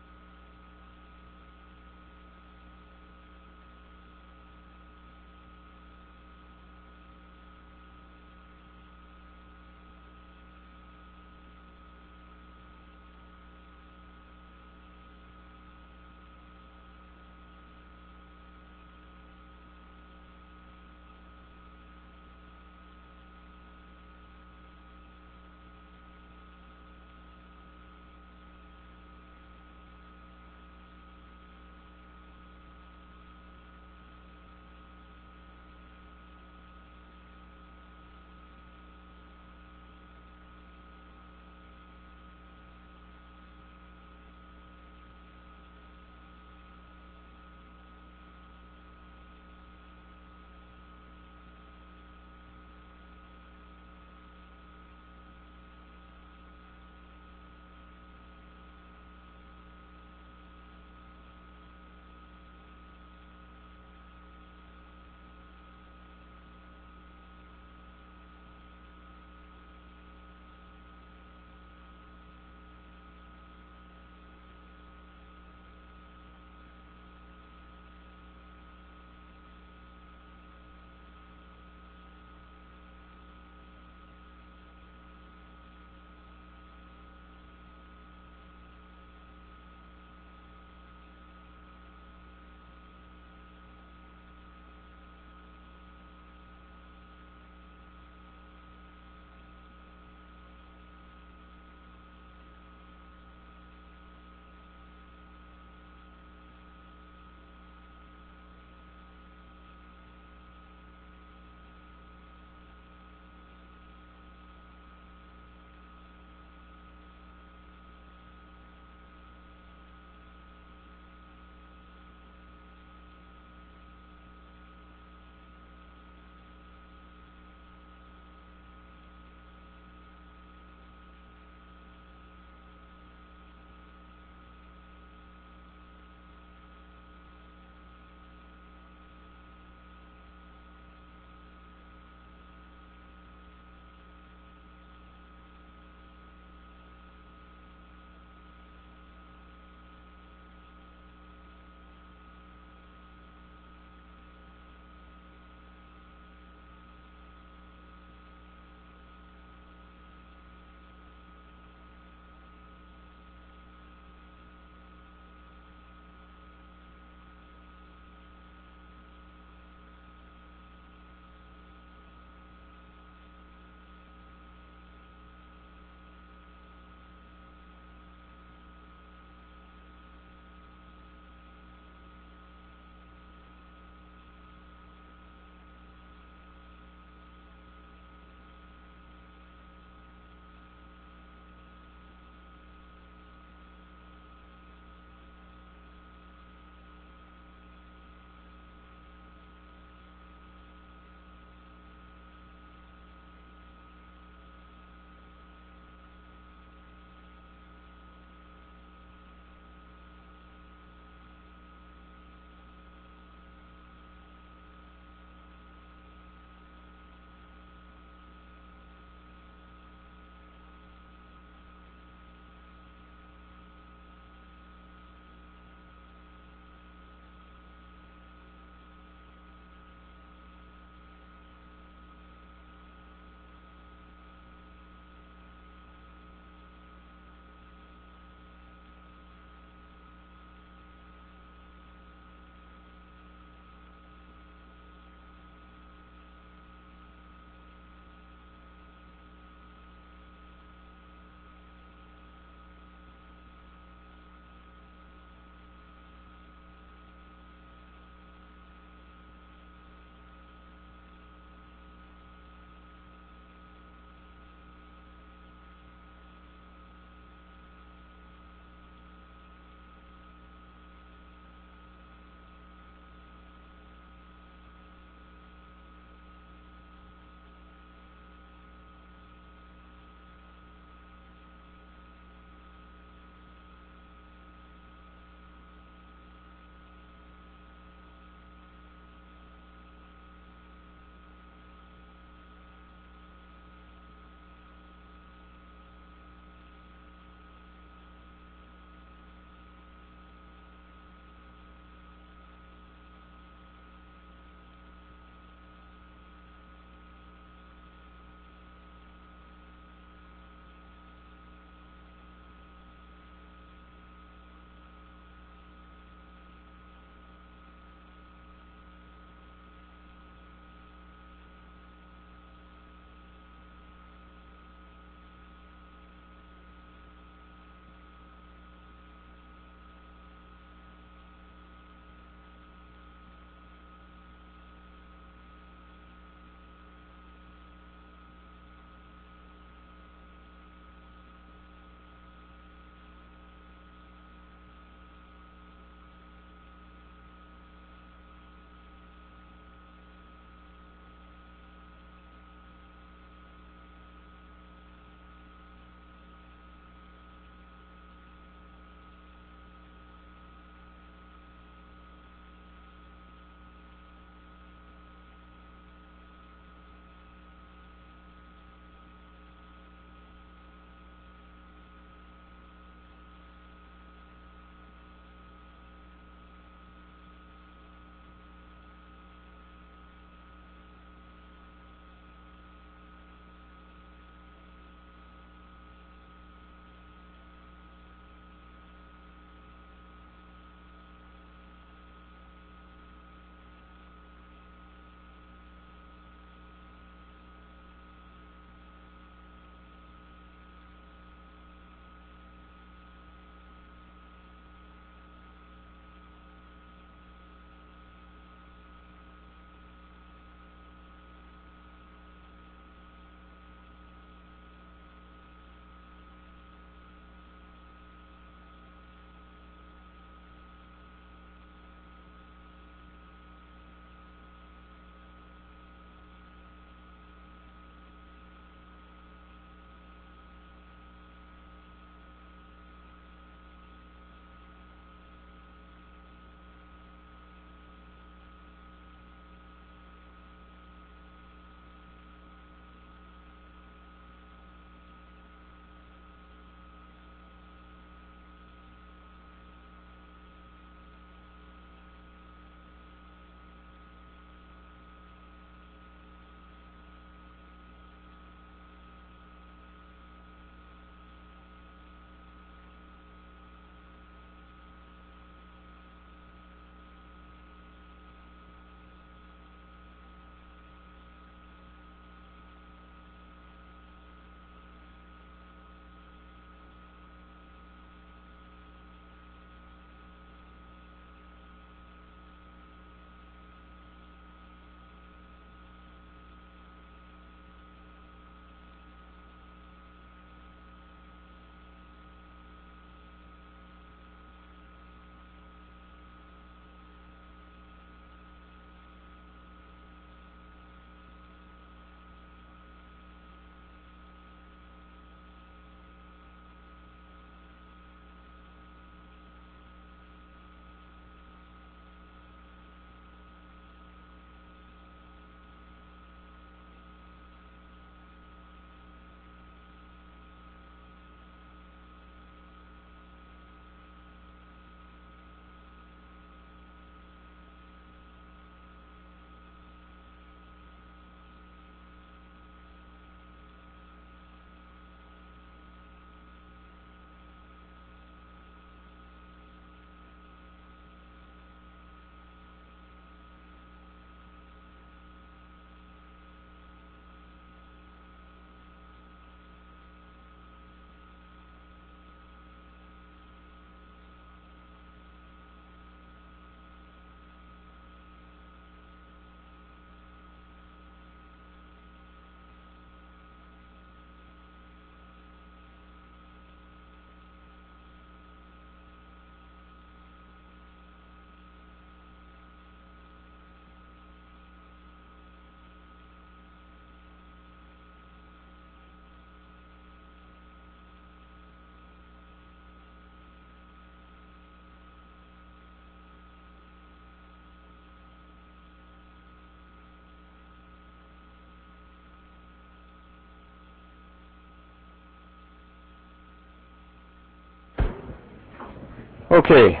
Okay.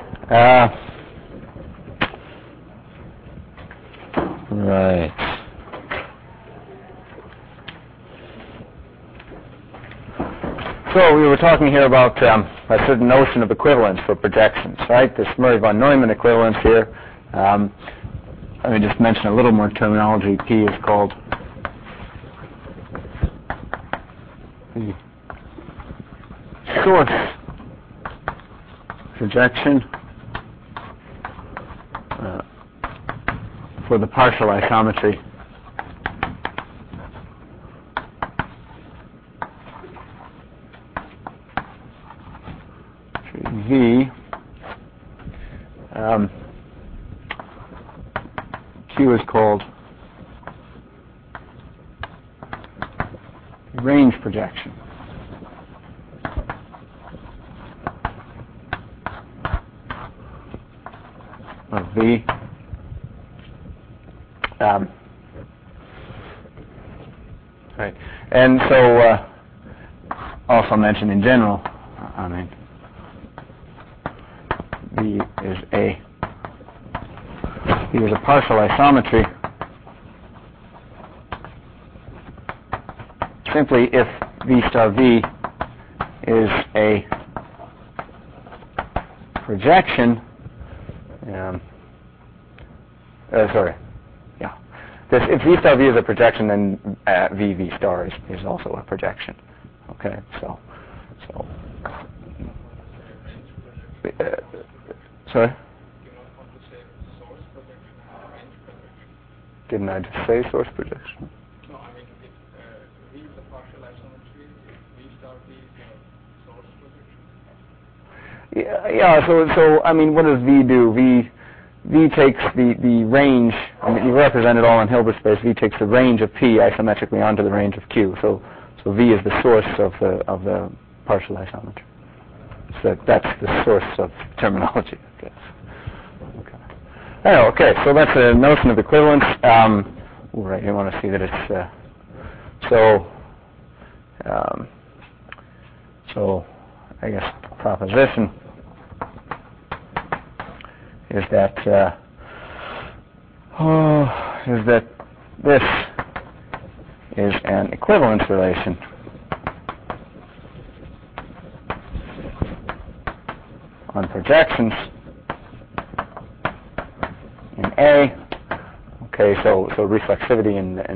Right. So we were talking here about a certain notion of equivalence for projections, right? This Murray von Neumann equivalence here. Let me just mention a little more terminology. P is called the source projection for the partial isometry V. Q is called range projection. Of V. Right. And so also mentioned in general, V is a partial isometry simply if V star V is a projection. If V star V is a projection, then V star is also a projection. Okay, so. Sorry? Didn't I just say source projection? No, I mean, if V is a partial isometry, if V star V is a source projection? Yeah. So I mean, what does V do? V takes the range. I mean, you represent it all in Hilbert space. V takes the range of P isometrically onto the range of Q. So V is the source of the partial isometry. So that's the source of terminology, I guess. Okay, so that's a notion of equivalence. Right, you want to see that it's so I guess proposition is that this is an equivalence relation on projections in A. Okay, so reflexivity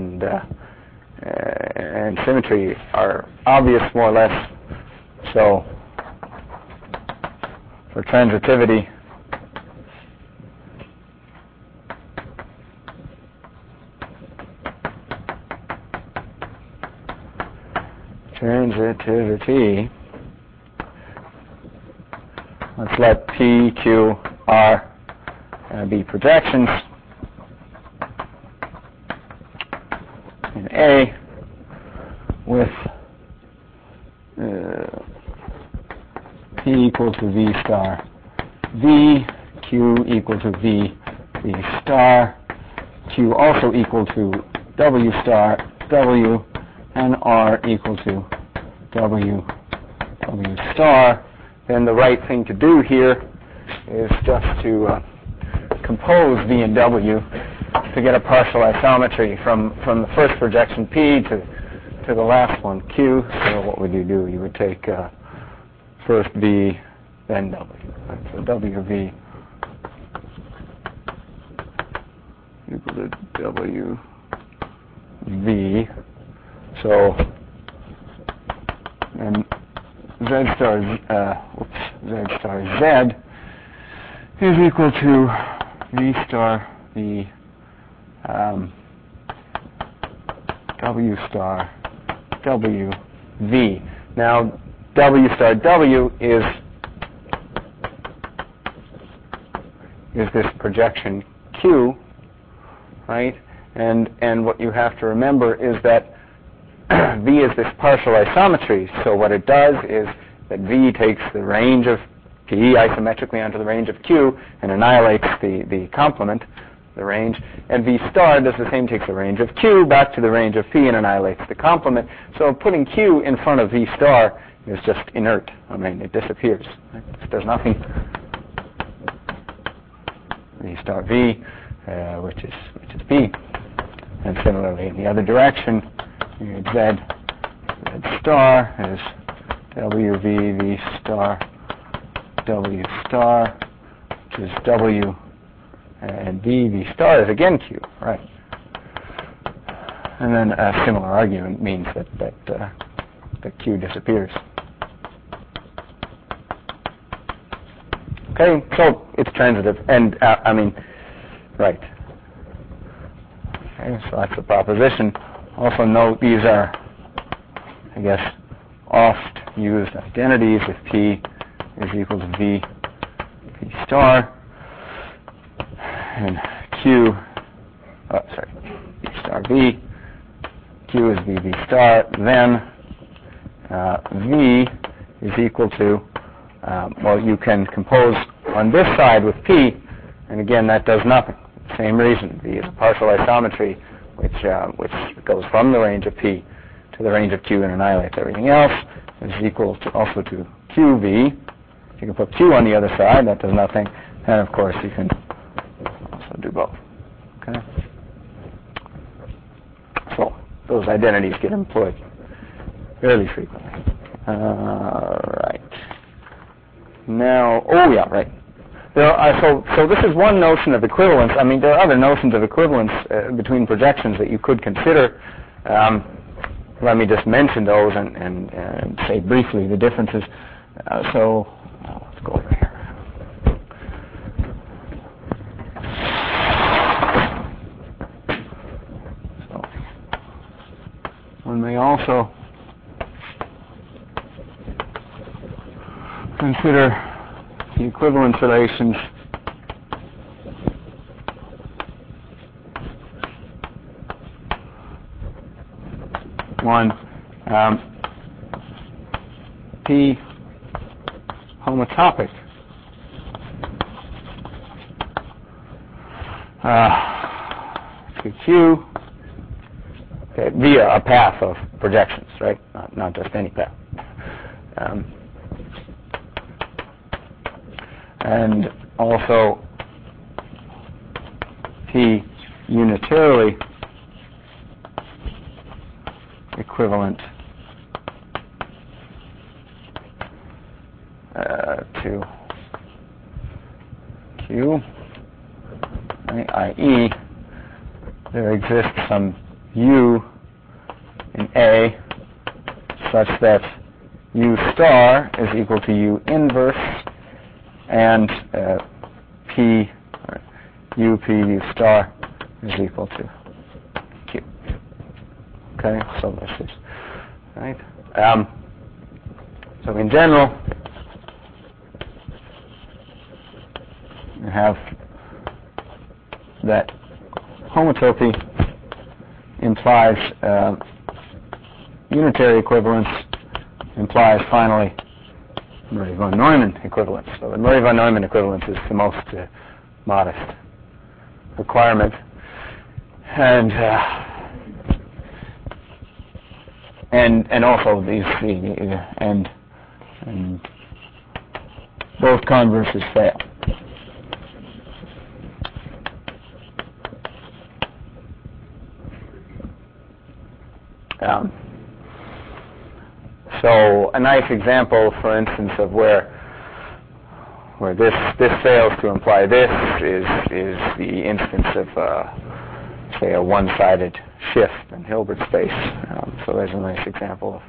and symmetry are obvious more or less. So for transitivity, let's let P, Q, R be projections in A with P equal to V star V, Q equal to V star, Q also equal to W star W, and R equal to W star. Then the right thing to do here is just to compose V and W to get a partial isometry from the first projection P to the last one Q. So what would you do? You would take first V, then W. So WV equal to WV. So and Z star Z is equal to V star V W star W V. Now W star W is this projection Q, right? And what you have to remember is that V is this partial isometry. So what it does is that V takes the range of P isometrically onto the range of Q and annihilates the complement, the range, and V star does the same, takes the range of Q back to the range of P and annihilates the complement. So putting Q in front of V star is just inert. I mean, it disappears. Right? It does nothing V star V, which is P. And similarly, in the other direction, you get Z star is WV V star W star, which is W, and V star is again Q, right? And then a similar argument means that Q disappears. Okay, so it's transitive, and right. Okay, so that's the proposition. Also note these are, I guess, oft used identities if P is equal to V star, and Q, V star V, Q is V star, then V is equal to, you can compose on this side with P, and again, that does nothing. Same reason. V is a partial isometry, which goes from the range of P to the range of Q and annihilates everything else. Is equal to also to QV. You can put Q on the other side. That does nothing. And of course, you can also do both. Okay. So those identities get employed fairly frequently. Right. Now, right. So this is one notion of equivalence. There are other notions of equivalence between projections that you could consider. Let me just mention those and say briefly the differences. Let's go over here. So one may also consider the equivalence relations P homotopic to Q via a path of projections, right? Not just any path. And also P unitarily equivalent to Q, i.e. there exists some U in A such that U star is equal to U inverse and U star is equal to Q. Okay, so this is right. So in general, you have that homotopy implies unitary equivalence, implies finally Murray von Neumann equivalence. So the Murray von Neumann equivalence is the most modest requirement, and also these and both converses fail. So a nice example, for instance, of where this fails to imply this is the instance of say a one-sided shift in Hilbert space. So there's a nice example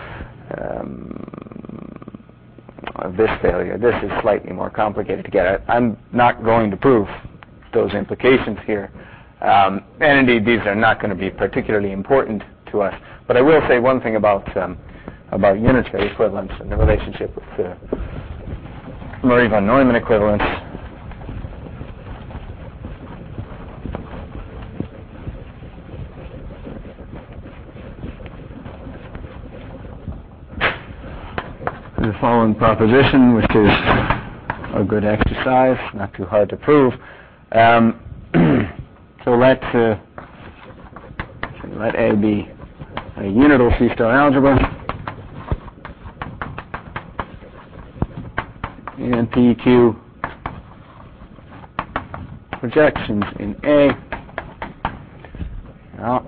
of this failure. This is slightly more complicated to get at. I'm not going to prove those implications here, and indeed these are not going to be particularly important to us. But I will say one thing about unitary equivalence and the relationship with the Murray von Neumann equivalence. The following proposition, which is a good exercise, not too hard to prove. So let A be a unital C-star algebra, and PQ projections in A. Now,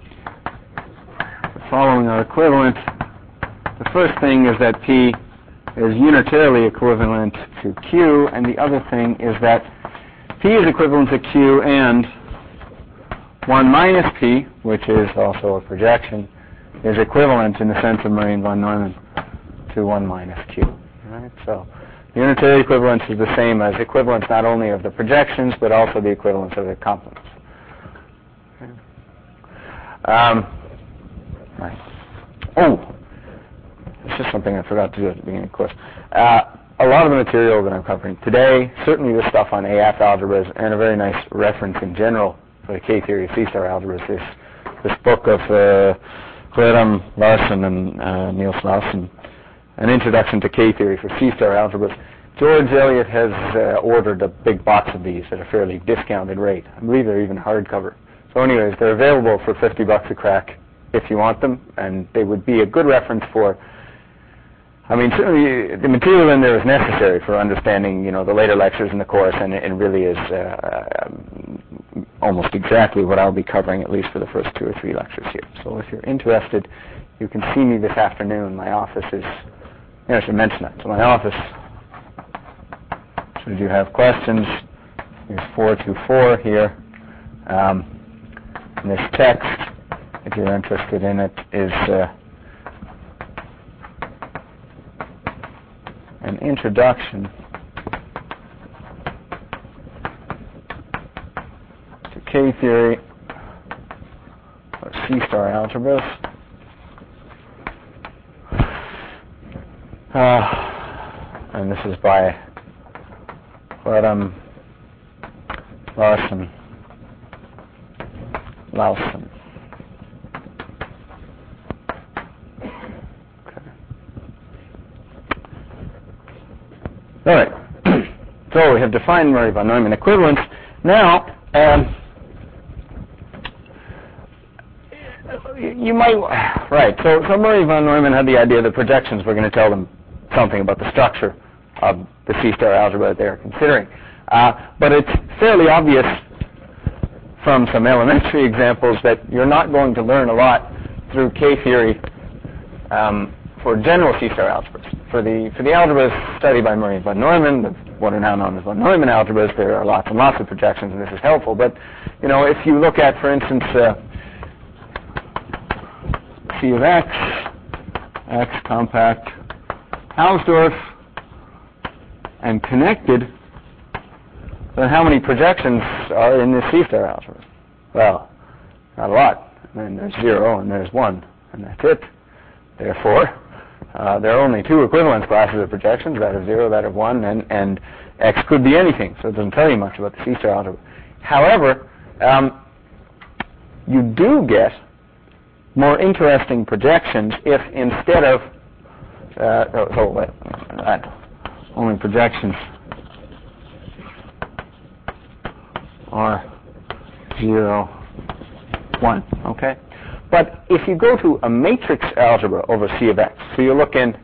the following are equivalent. The first thing is that P is unitarily equivalent to Q, and the other thing is that P is equivalent to Q and 1 minus P, which is also a projection, is equivalent in the sense of Murray and von Neumann to 1 minus Q. Right? So the unitary equivalence is the same as equivalence not only of the projections, but also the equivalence of the complements. Okay. Right. Oh, this is something I forgot to do at the beginning of the course. A lot of the material that I'm covering today, certainly the stuff on AF algebras, and a very nice reference in general for the K-theory of C-star algebras, this book of Clodagh Larson and Niels Larson, An Introduction to K-theory for C-star algebras. George Eliot has ordered a big box of these at a fairly discounted rate. I believe they're even hardcover. So anyways, they're available for $50 a crack if you want them, and they would be a good reference for, I mean, certainly the material in there is necessary for understanding, the later lectures in the course, and it really is almost exactly what I'll be covering, at least for the first 2 or 3 lectures here. So if you're interested, you can see me this afternoon. My office is, I should mention that. So my office, should you have questions, is 424 here. And this text, if you're interested in it, is an introduction to K-theory or C-star algebras. And this is by Clodagh Larson. All right. So we have defined Murray von Neumann equivalence. Now, you might, right. So Murray von Neumann had the idea that projections were going to tell them something about the structure of the C-star algebra that they are considering. But it's fairly obvious from some elementary examples that you're not going to learn a lot through K-theory for general C-star algebras. For the algebras studied by Murray and von Neumann, what are now known as von Neumann algebras, there are lots and lots of projections, and this is helpful. But, if you look at, for instance, C of X compact, Hausdorff, and connected, then how many projections are in this C-star algebra? Well, not a lot. And there's 0 and there's 1, and that's it. Therefore, there are only 2 equivalence classes of projections, that of 0, that of 1, and X could be anything, so it doesn't tell you much about the C-star algebra. However, you do get more interesting projections if instead of only projections are 0, 1, okay? But if you go to a matrix algebra over C of X, so you look in,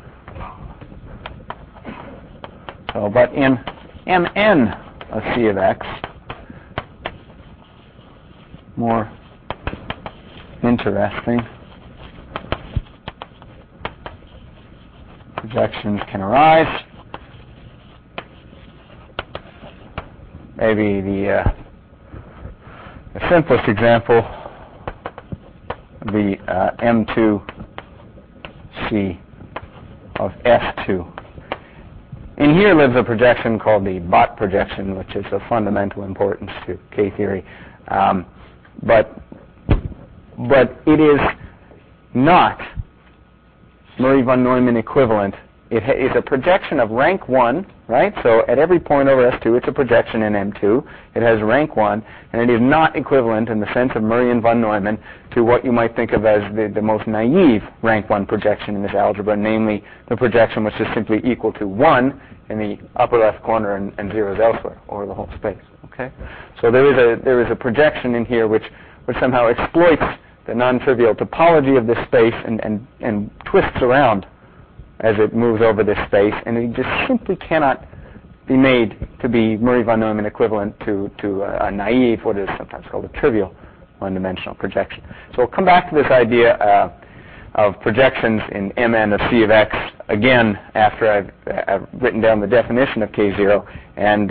but in Mn of C of X, more interesting projections can arise. Maybe the simplest example, the M2C of S2. In here lives a projection called the Bott projection, which is of fundamental importance to K-theory. But it is not Murray von Neumann equivalent. It is a projection of rank 1, right? So at every point over S2, it's a projection in M2. It has rank 1, and it is not equivalent in the sense of Murray and von Neumann to what you might think of as the most naive rank 1 projection in this algebra, namely the projection which is simply equal to 1 in the upper left corner and zeros elsewhere over the whole space. Okay? So there is a projection in here which somehow exploits the non-trivial topology of this space and twists around as it moves over this space, and you just simply cannot be made to be Murray von Neumann equivalent to a naive, what is sometimes called a trivial one-dimensional projection. So we'll come back to this idea of projections in Mn of C of x again after I've written down the definition of K0, and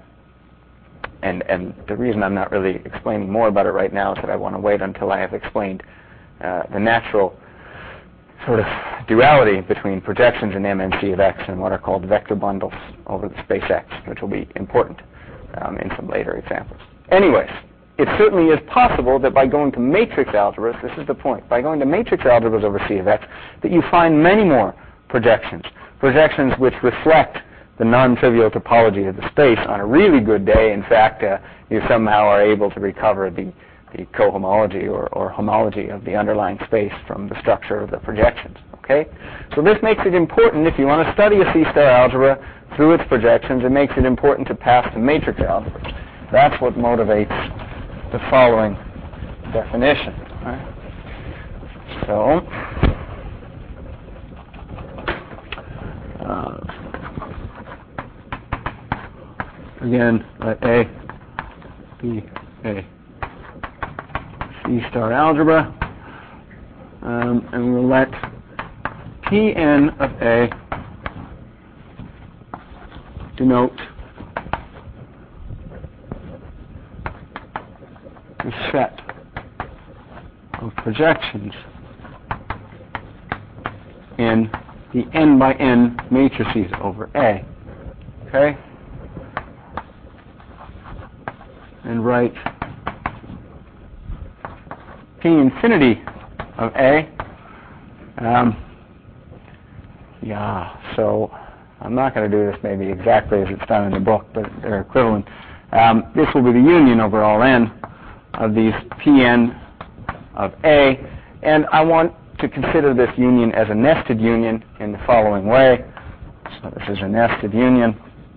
the reason I'm not really explaining more about it right now is that I want to wait until I have explained the natural sort of duality between projections in Mn C of x and what are called vector bundles over the space X, which will be important in some later examples. Anyways, it certainly is possible that by going to matrix algebras, this is the point, by going to matrix algebras over C of x, that you find many more projections which reflect the non-trivial topology of the space on a really good day. In fact, you somehow are able to recover the cohomology or homology of the underlying space from the structure of the projections. Okay? So this makes it important, if you want to study a C-star algebra through its projections, it makes it important to pass to matrix algebra. That's what motivates the following definition. Right? So, again, let A be a C-star algebra, and we'll let Pn of A denote the set of projections in the n by n matrices over A. Okay? And write P infinity of A. So I'm not going to do this maybe exactly as it's done in the book, but they're equivalent. This will be the union over all n of these Pn of A, and I want to consider this union as a nested union in the following way. So this is a nested union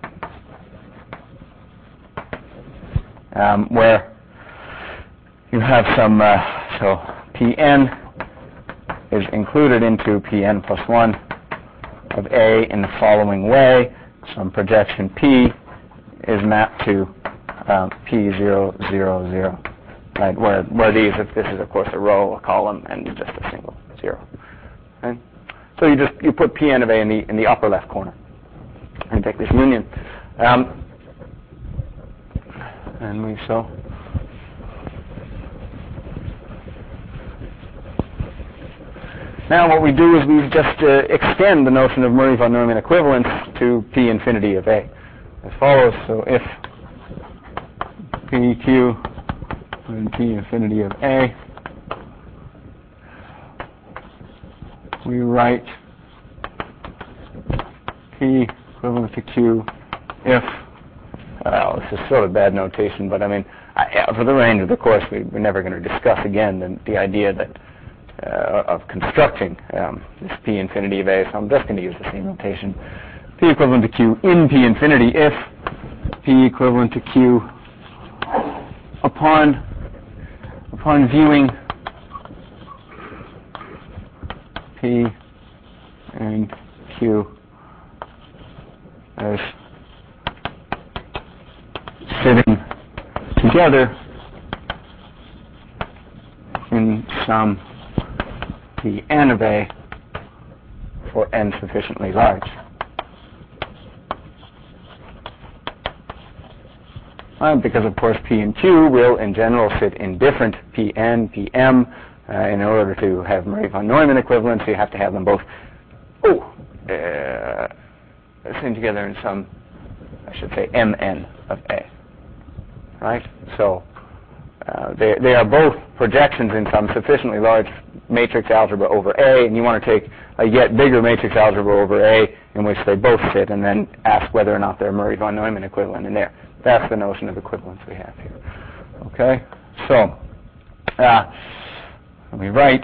where you have some, so Pn is included into Pn plus 1 of A in the following way. Some projection P is mapped to P0, 0, 0. Right, where these, if this is of course a row, a column, and just a single 0. Okay? So you put Pn of A in the upper left corner and take this union. And we so. Now what we do is we just extend the notion of Murray von Neumann equivalence to P infinity of A as follows. So if PQ and P infinity of A, we write P equivalent to Q if, this is sort of bad notation, but I mean, for the range of the course, we're never going to discuss again the idea that of constructing this P infinity of A, so I'm just going to use the same notation. P equivalent to Q in P infinity if P equivalent to Q upon viewing P and Q as sitting together in some Pn of A for n sufficiently large. Because of course P and Q will in general sit in different Pn, Pm. In order to have Murray von Neumann equivalence, you have to have them both sitting together in some, I should say, Mn of A. Right? So they are both projections in some sufficiently large matrix algebra over A, and you want to take a yet bigger matrix algebra over A in which they both sit, and then ask whether or not they're Murray von Neumann equivalent in there. That's the notion of equivalence we have here. Okay? So, let me write.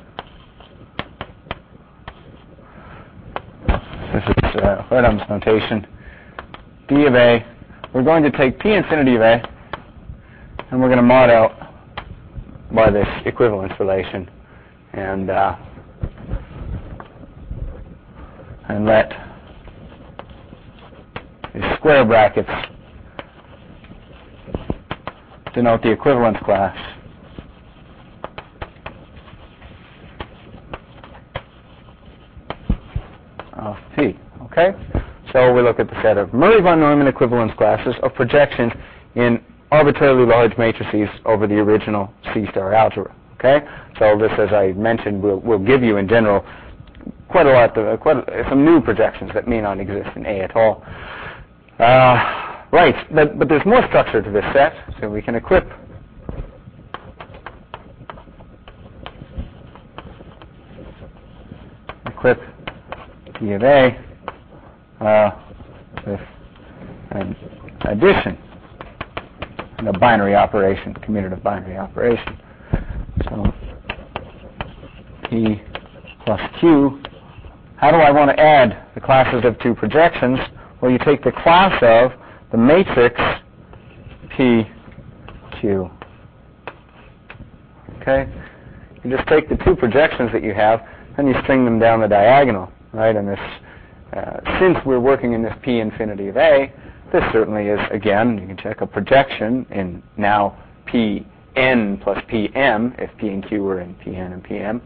This is Redham's notation. D of A. We're going to take P infinity of A, and we're going to mod out by this equivalence relation, and let these square brackets denote the equivalence class of P. Okay? So we look at the set of Murray von Neumann equivalence classes of projections in arbitrarily large matrices over the original C-star algebra. Okay? So this, as I mentioned, will give you in general quite a lot of some new projections that may not exist in A at all. Right, but there's more structure to this set, so we can equip P of A with an addition and a binary operation, commutative binary operation. So P plus Q. How do I want to add the classes of two projections? Well, you take the class of the matrix P, Q. Okay? You just take the two projections that you have and you string them down the diagonal, right? And this, since we're working in this P infinity of A, this certainly is, again, you can check a projection in now Pn plus Pm, if P and Q were in Pn and Pm.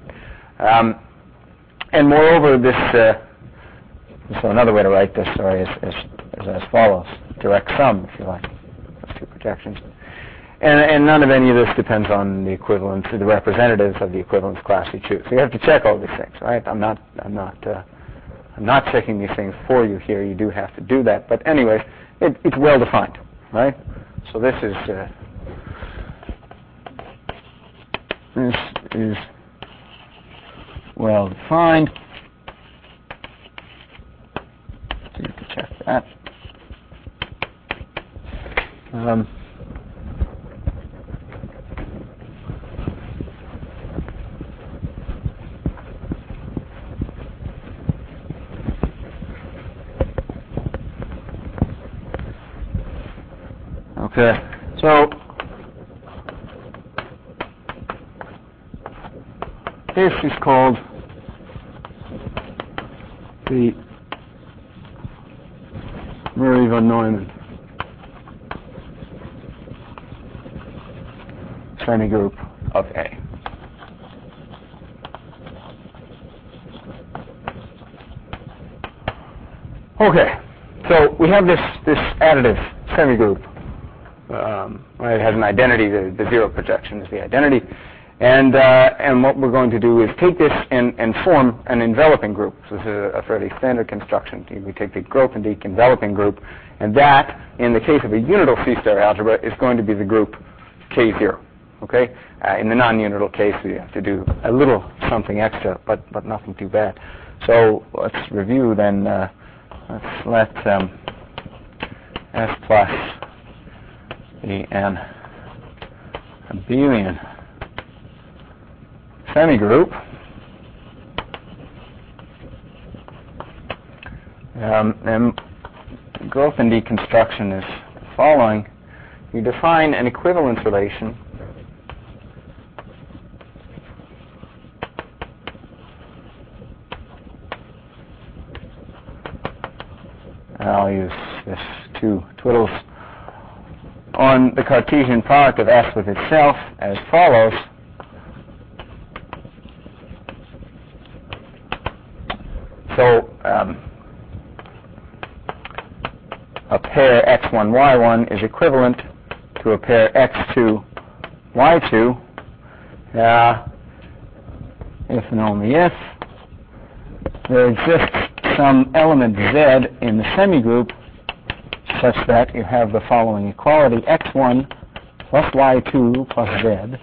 And moreover, this, so another way to write this, sorry, is as follows. Direct sum, if you like, those two projections. And none of any of this depends on the equivalence, the representatives of the equivalence class you choose. So you have to check all these things, right? I'm not checking these things for you here. You do have to do that. But anyways, it's well defined, right? So this is well defined. So you have to check that. Okay, so this is called the Murray von Neumann semigroup of A. Okay, so we have this additive semigroup. It has an identity. The zero projection is the identity, and what we're going to do is take this and form an enveloping group. So this is a fairly standard construction. We take the Grothendieck enveloping group, and that, in the case of a unital C-star algebra, is going to be the group K0. Okay. In the non-unital case, we have to do a little something extra, but nothing too bad. So let's review then. Let's let S plus be an abelian semigroup. And Grothendieck construction is the following. You define an equivalence relation I'll use this two twiddles on the Cartesian product of S with itself as follows. So a pair x1, y1 is equivalent to a pair x2, y2 if and only if there exists some element z in the semigroup such that you have the following equality: x1 plus y2 plus z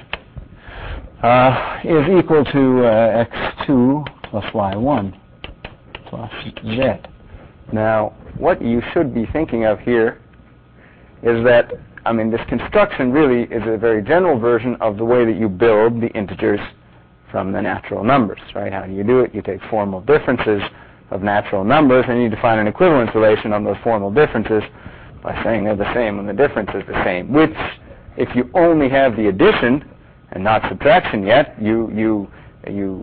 is equal to x2 plus y1 plus z. Now, what you should be thinking of here is that, this construction really is a very general version of the way that you build the integers from the natural numbers, right? How do you do it? You take formal differences of natural numbers and you define an equivalence relation on those formal differences by saying they're the same when the difference is the same, which, if you only have the addition and not subtraction yet, you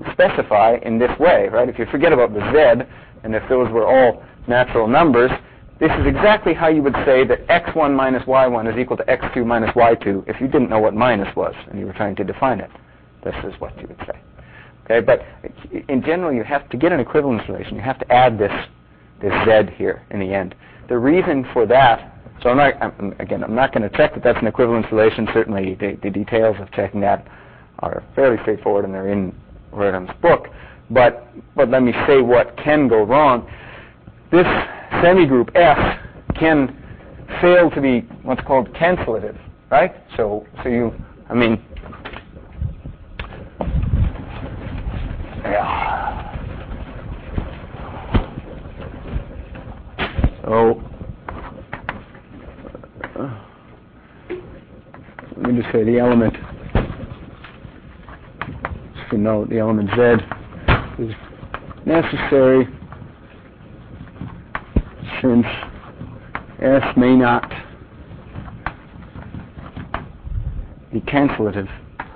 specify in this way, right? If you forget about the z, and if those were all natural numbers, this is exactly how you would say that x1 minus y1 is equal to x2 minus y2 if you didn't know what minus was and you were trying to define it. This is what you would say. Okay, but in general, you have to get an equivalence relation. You have to add this z here in the end. The reason for that, so I'm not going to check that that's an equivalence relation. Certainly, the details of checking that are fairly straightforward, and they're in Roerdam's book. But let me say what can go wrong. This semigroup F can fail to be what's called cancellative, right? So you, So let me just say the element, just to note, the element Z is necessary since S may not be cancellative.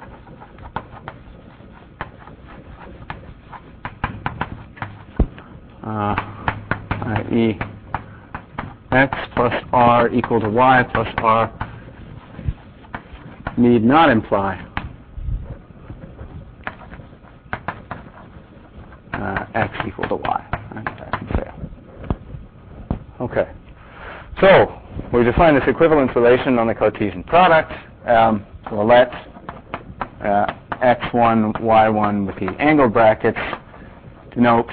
I.e. X plus R equal to Y plus R need not imply X equal to Y. That can fail. Okay. So we define this equivalence relation on the Cartesian product. So we'll let X1, Y1 with the angle brackets denote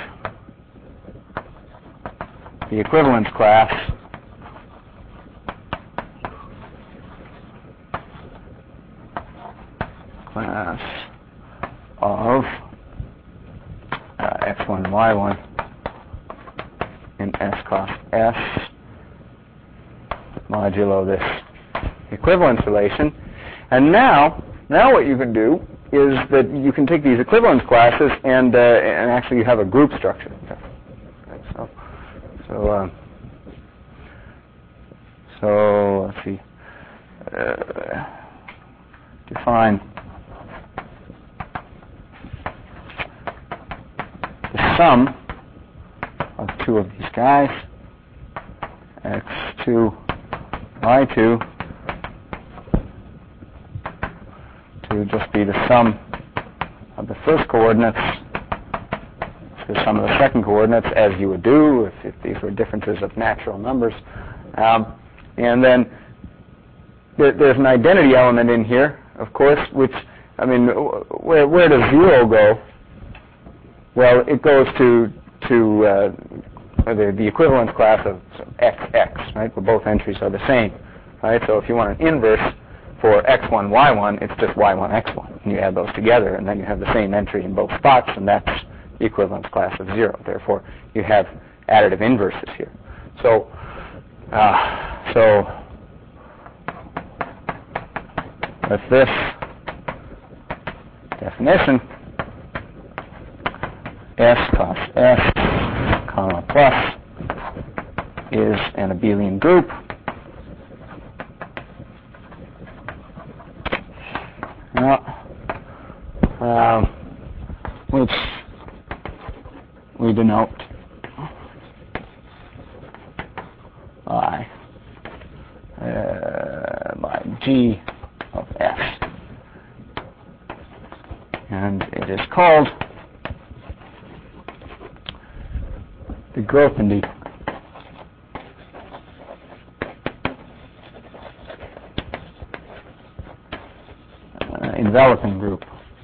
the equivalence class of x1, y1 in S cos S modulo this equivalence relation. And now what you can do is that you can take these equivalence classes and actually you have a group structure. So let's see. Define the sum of two of these guys, x2, y2, to just be the sum of the first coordinates, the sum of the second coordinates, as you would do if these were differences of natural numbers. And then there's an identity element in here, of course, which, where does 0 go? Well, it goes to the equivalence class of XX, right, where both entries are the same, right? So if you want an inverse for x1, y1, it's just y1, x1, and you add those together, and then you have the same entry in both spots, and that's the equivalence class of 0. Therefore, you have additive inverses here. So with this definition, S cos S, comma, plus is an abelian group which we denote by G of S. And it is called the Grothendieck enveloping group.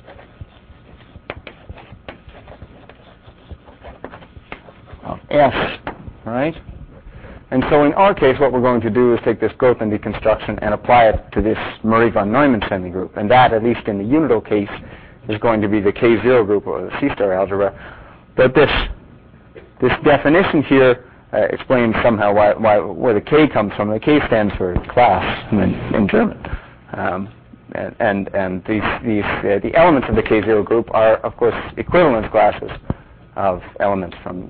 Of S, right? And so in our case, what we're going to do is take this Grothendieck construction and apply it to this Murray von Neumann semigroup. And that, at least in the unital case, is going to be the K0 group or the C-star algebra. But this definition here explains somehow where the K comes from. The K stands for class in German. And the elements of the K0 group are, of course, equivalence classes of elements from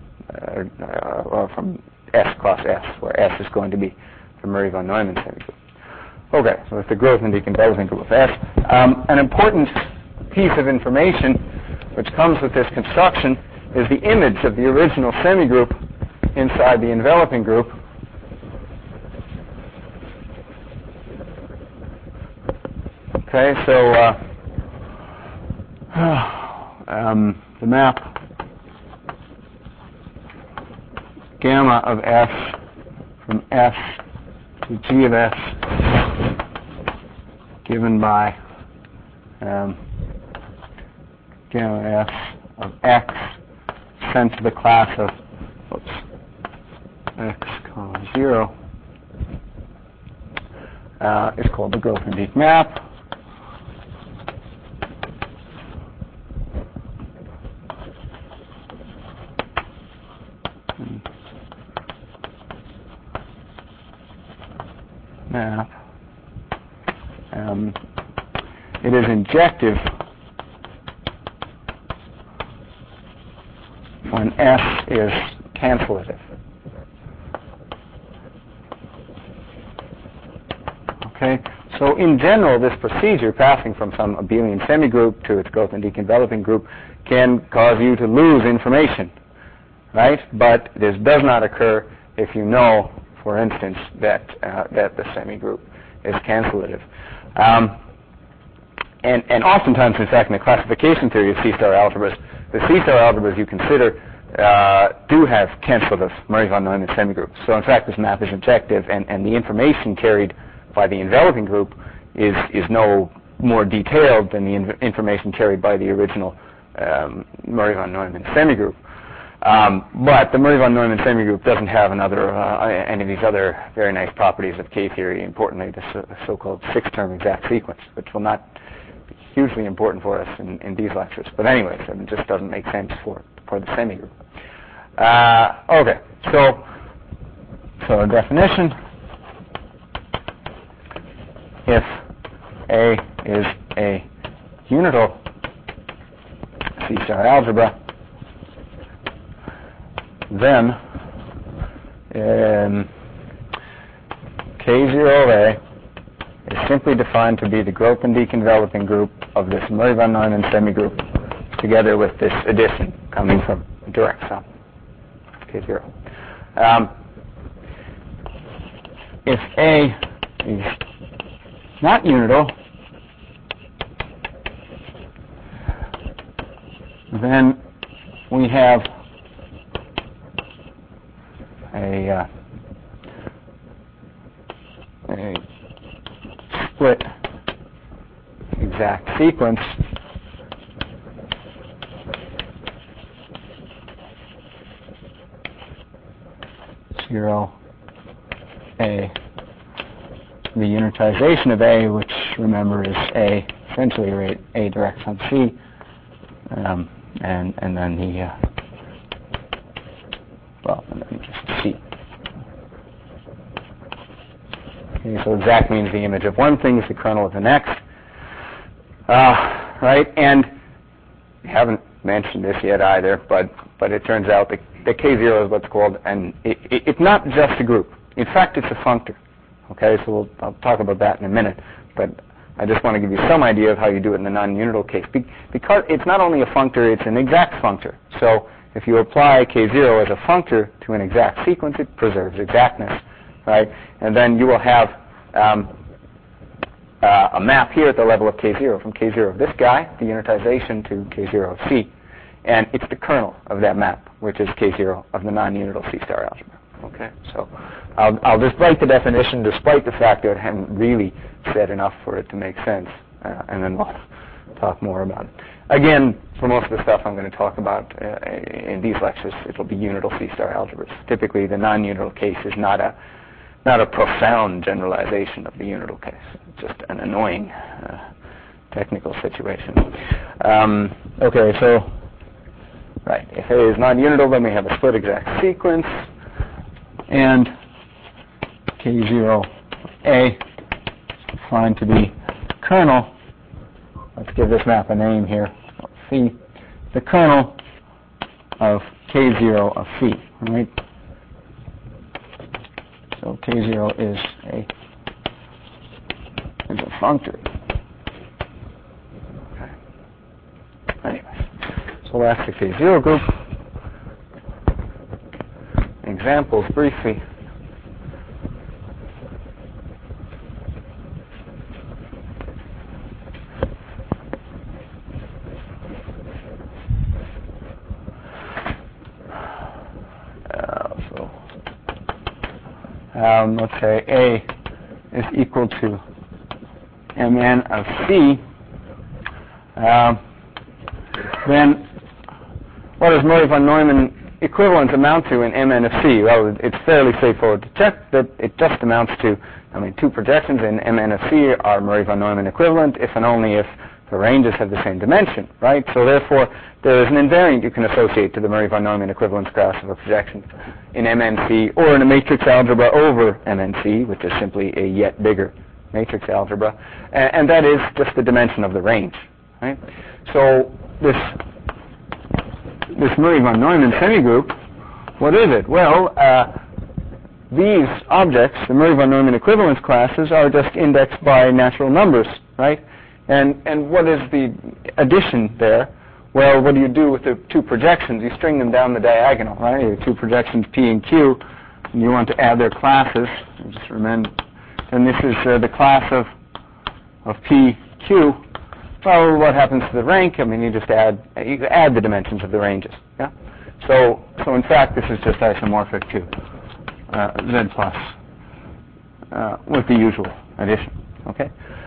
S cos S, where S is going to be the Murray von Neumann semigroup. Okay, so it's the Grothendieck enveloping group of S. An important piece of information which comes with this construction is the image of the original semigroup inside the enveloping group Okay, so the map gamma of S from S to G of S given by gamma F of X sent to the class of X, 0 is called the Grothendieck map. It is injective when S is cancellative. Okay, so in general, this procedure, passing from some abelian semigroup to its Grothendieck enveloping group, can cause you to lose information, right? But this does not occur if you know, for instance, that the semigroup is cancellative. And oftentimes, in fact, in the classification theory of C-star algebras, the C-star algebras you consider do have cancellative Murray von Neumann semigroups. So in fact, this map is injective, and the information carried by the enveloping group is no more detailed than the information carried by the original Murray von Neumann semigroup. But the Murray von Neumann semigroup doesn't have any of these other very nice properties of K-theory, importantly the so-called six-term exact sequence, which will not be hugely important for us in these lectures. But anyways, it just doesn't make sense for the semigroup. Okay, so a definition: if A is a unital C-star algebra, then K0 of A is simply defined to be the Grothendieck enveloping group of this Murray von Neumann semigroup together with this addition coming from direct sum, K0. If A is not unital, then we have a split exact sequence A, the unitization of A, which remember is A, essentially A directs on C, and then the and then just C. Okay, so exact means the image of one thing is the kernel of the next, right? And we haven't mentioned this yet either, but it turns out that K0 is what's called it's not just a group. In fact, it's a functor. Okay, so I'll talk about that in a minute, but I just want to give you some idea of how you do it in the non-unital case. Because it's not only a functor, it's an exact functor. So if you apply K0 as a functor to an exact sequence, it preserves exactness, right? And then you will have a map here at the level of K0, from K0 of this guy, the unitization, to K0 of C. And it's the kernel of that map, which is K0 of the non-unital C-star algebra. Okay, so I'll just write the definition despite the fact that I haven't really said enough for it to make sense, and then we'll talk more about it. Again, for most of the stuff I'm going to talk about in these lectures, it'll be unital C-star algebras. Typically, the non-unital case is not a profound generalization of the unital case. It's just an annoying technical situation. Okay, so right, if A is non-unital, then we have a split exact sequence, and K0A is defined to be kernel. Let's give this map a name here. Phi, the kernel of K0 of phi, right? So K0 is a functor. Okay. Anyway, so that's the K0 group. Examples briefly. let's say A is equal to Mn of C, then what does Murray von Neumann equivalence amount to in Mn of C? Well, it's fairly straightforward to check that it just amounts to, two projections in Mn of C are Murray von Neumann equivalent if and only if the ranges have the same dimension, right? So therefore, there is an invariant you can associate to the Murray von Neumann equivalence class of a projection in MnC or in a matrix algebra over MnC, which is simply a yet bigger matrix algebra, and that is just the dimension of the range, right? So this Murray von Neumann semigroup, what is it? Well, these objects, the Murray von Neumann equivalence classes, are just indexed by natural numbers, right? And what is the addition there? Well, what do you do with the two projections? You string them down the diagonal, right? Your two projections P and Q, and you want to add their classes. Just remember, and this is the class of PQ. Well, what happens to the rank? You just add the dimensions of the ranges. Yeah. So in fact, this is just isomorphic to Z plus with the usual addition. Okay.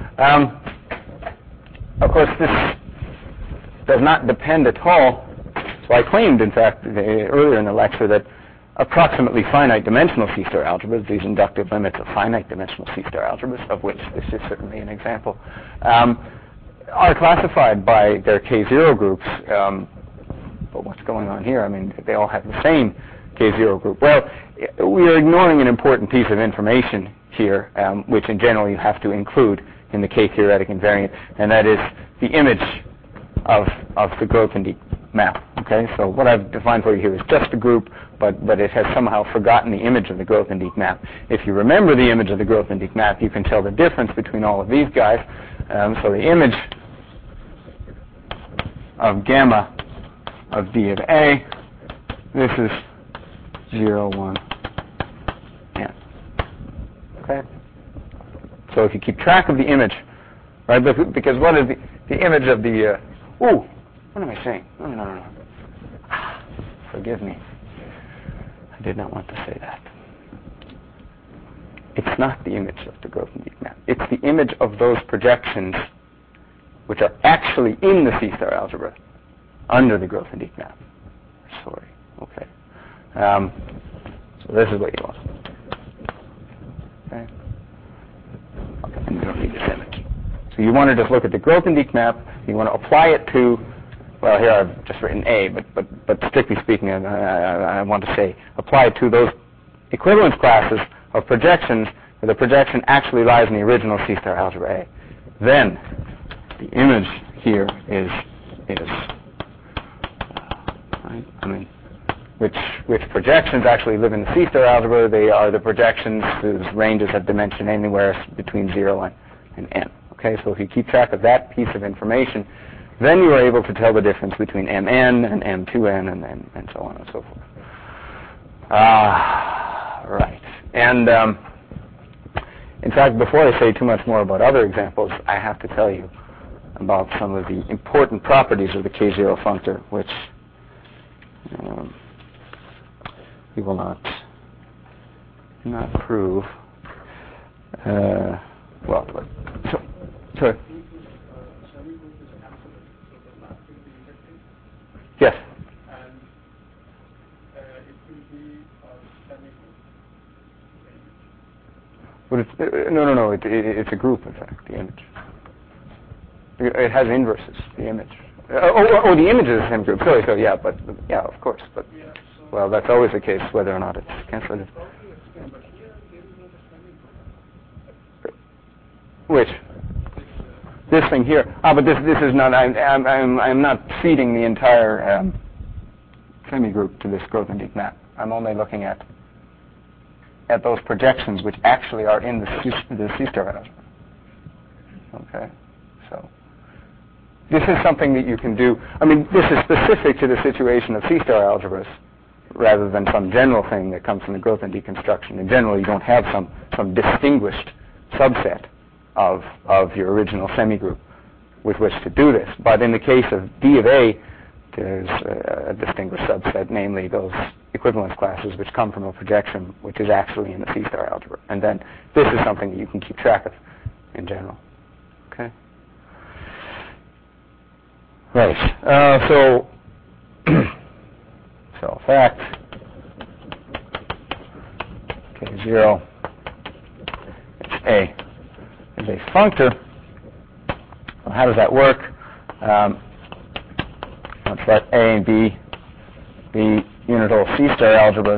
Of course, this does not depend at all. So I claimed, in fact, earlier in the lecture that approximately finite dimensional C-star algebras, these inductive limits of finite dimensional C-star algebras, of which this is certainly an example, are classified by their K0 groups. But what's going on here? They all have the same K0 group. Well, we are ignoring an important piece of information here, which in general you have to include in the K-theoretic invariant, and that is the image of the Grothendieck map. Okay, so what I've defined for you here is just a group, but it has somehow forgotten the image of the Grothendieck map. If you remember the image of the Grothendieck map, you can tell the difference between all of these guys. So the image of gamma of D of A, this is 0, 1, n. Okay? So if you keep track of the image, right, because what is the image of the, what am I saying? No. Forgive me. I did not want to say that. It's not the image of the Grothendieck map. It's the image of those projections which are actually in the C-star algebra under the Grothendieck map. Sorry. Okay. So this is what you want. Okay. You don't need this image. So you want to just look at the Grothendieck map. You want to apply it to, well, here I've just written A, but strictly speaking, I want to say apply it to those equivalence classes of projections where the projection actually lies in the original C-star algebra A. Then the image here is right? Which projections actually live in the C-star algebra? They are the projections whose ranges have dimension anywhere between 0 and n. Okay, so if you keep track of that piece of information, then you are able to tell the difference between Mn and M2n and so on and so forth. Right. And in fact, before I say too much more about other examples, I have to tell you about some of the important properties of the K0 functor, which we will not prove. Sorry. Yes. And it will be semi-group. No. It's a group, in fact, the image. It has inverses, the image. The image is the same group. Sorry, so yeah, but yeah, of course. But well, that's always the case, whether or not it's cancelled. Which? This thing here. But this is not. I'm not feeding the entire semigroup to this Grothendieck map. I'm only looking at those projections which actually are in the C-star algebra. Okay, so this is something that you can do. This is specific to the situation of C-star algebras, rather than some general thing that comes from the Grothendieck construction. In general, you don't have some distinguished subset of your original semigroup with which to do this. But in the case of D of A, there's a distinguished subset, namely those equivalence classes which come from a projection which is actually in the C-star algebra. And then this is something that you can keep track of in general. Okay? Right. So fact K0 A is a functor. Well, how does that work? Let's let A and B be unital C-star algebras.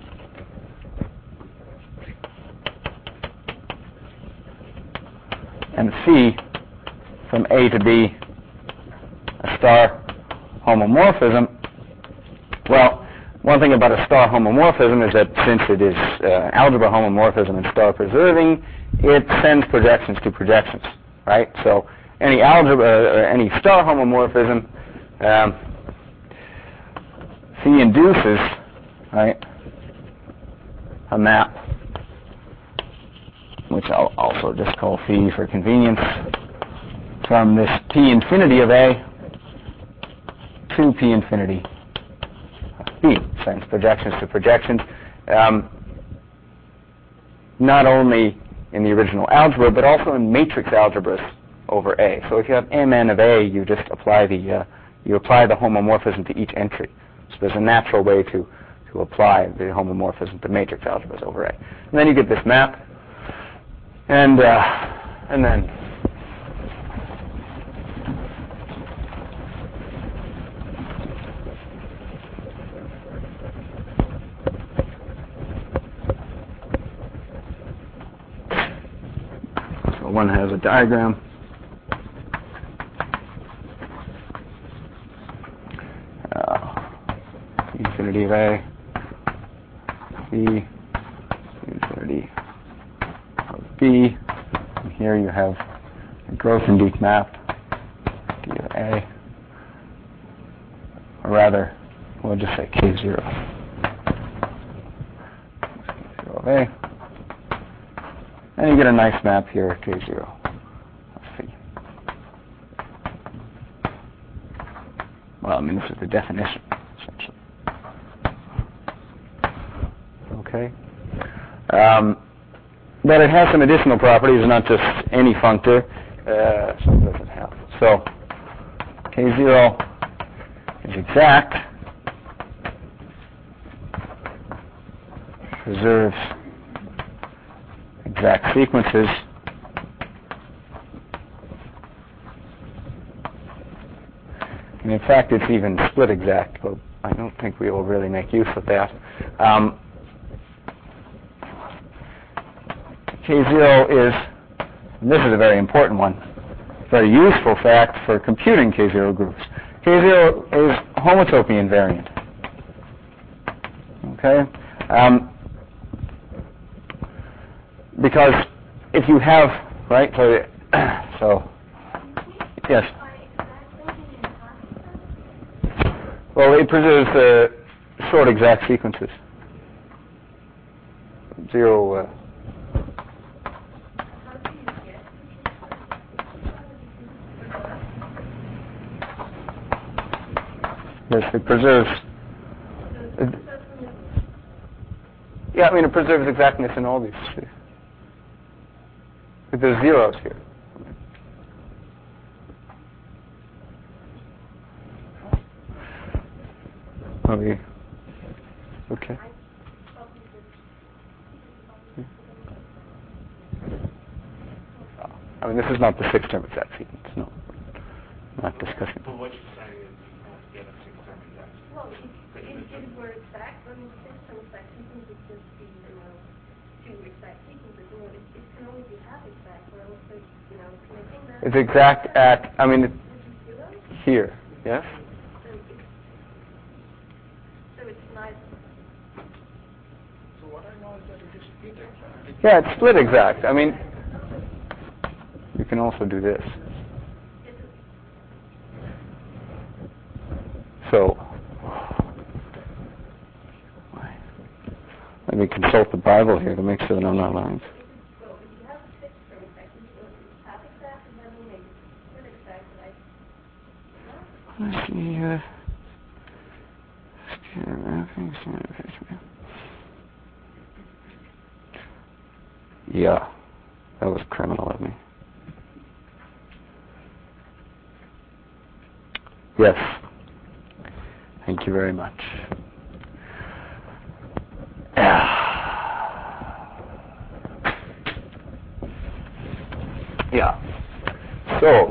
And C from A to B a star homomorphism. Well, one thing about a star homomorphism is that since it is algebra homomorphism and star preserving, it sends projections to projections, right? So any algebra, any star homomorphism, C induces, right, a map, which I'll also just call phi for convenience, from this P infinity of A to P infinity of B. Sends projections to projections, not only in the original algebra, but also in matrix algebras over A. So if you have Mn of A, you just apply the homomorphism to each entry. So there's a natural way to apply the homomorphism to matrix algebras over A. And then you get this map, and then so one has a diagram. Infinity of A, B, infinity of B. And here you have a Grothendieck map, D of A, or rather, we'll just say K0. K0 of A. And you get a nice map here, K0 of phi. Well, I mean, this is the definition, essentially. Okay. But it has some additional properties, not just any functor. Some doesn't have. So K0 is exact, preserves exact sequences, and in fact it's even split exact, but I don't think we will really make use of that. K0 is, and this is a very important one, very useful fact for computing K0 groups. K0 is homotopy invariant. Okay? Because if you have, right, so yes. Well, it preserves short exact sequences. Zero. Yes, it preserves. Yeah, I mean, it preserves exactness in all these. But there's zeros here. Maybe. Okay. I mean, this is not the sixth-term exact sequence. No, not discussing. Well, what you're saying is you can't get a sixth-term exact sequence. Well, if it were exact, I mean, sixth-term exact sequence would just be, two exact sequences. It can only be half exact, or else, connecting that. It's exact at, I mean, here, yes? So it's not. So what I know is that it is split exact. Yeah, it's split exact. I mean, you can also do this. So, let me consult the Bible here to make sure that I'm not lying. Well, if you have a sixth-term exact, it's half exact, and then you make it split exact, right? Let's see here. Yeah, that was criminal of me. Yes. Thank you very much. Yeah. So,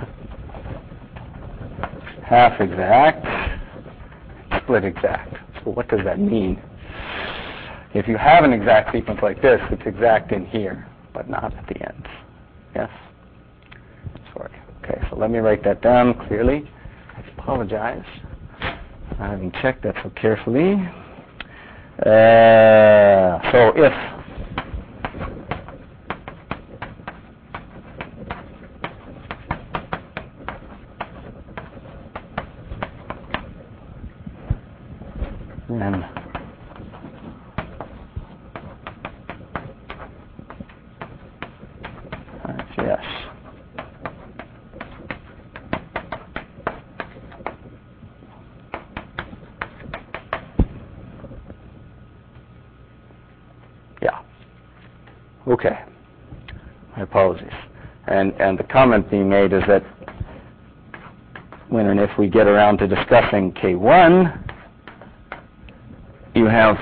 half exact, split exact. So what does that mean? If you have an exact sequence like this, it's exact in here, but not at the ends. Yes? Sorry. Okay, so let me write that down clearly. I apologize for having checked that so carefully. So if then yes. Yeah. Okay. My apologies. And the comment being made is that when and if we get around to discussing K1, you have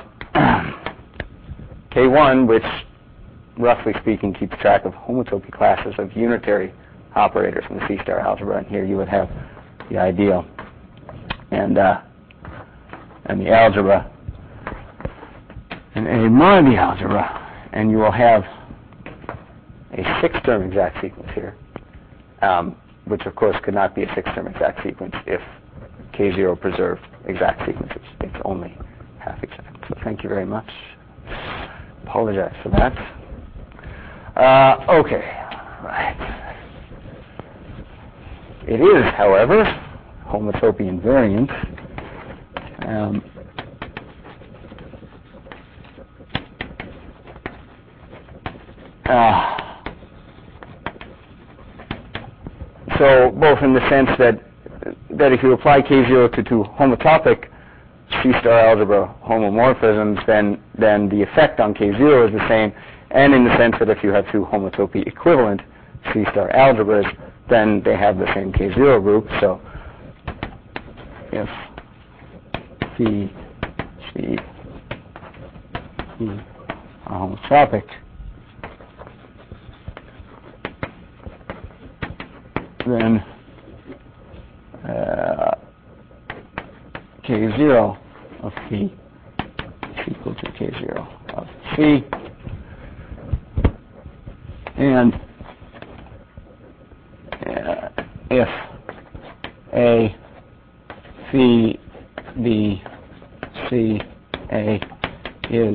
K1, which roughly speaking keeps track of homotopy classes of unitary operators in the C-star algebra, and here you would have the ideal and the algebra and A mod the algebra, and you will have a 6-term exact sequence here, which of course could not be a 6-term exact sequence if K0 preserved exact sequences. It's only half exact. So thank you very much. Apologize for that. Okay, right. It is, however, homotopy invariant. So both in the sense that if you apply K0 to two homotopic C-star algebra homomorphisms, then the effect on K0 is the same, and in the sense that if you have two homotopy equivalent C-star algebras, then they have the same K0 group. So if C, C, E are homotopic, then K0 of P is equal to K0 of C, and if A, C, B, C, A is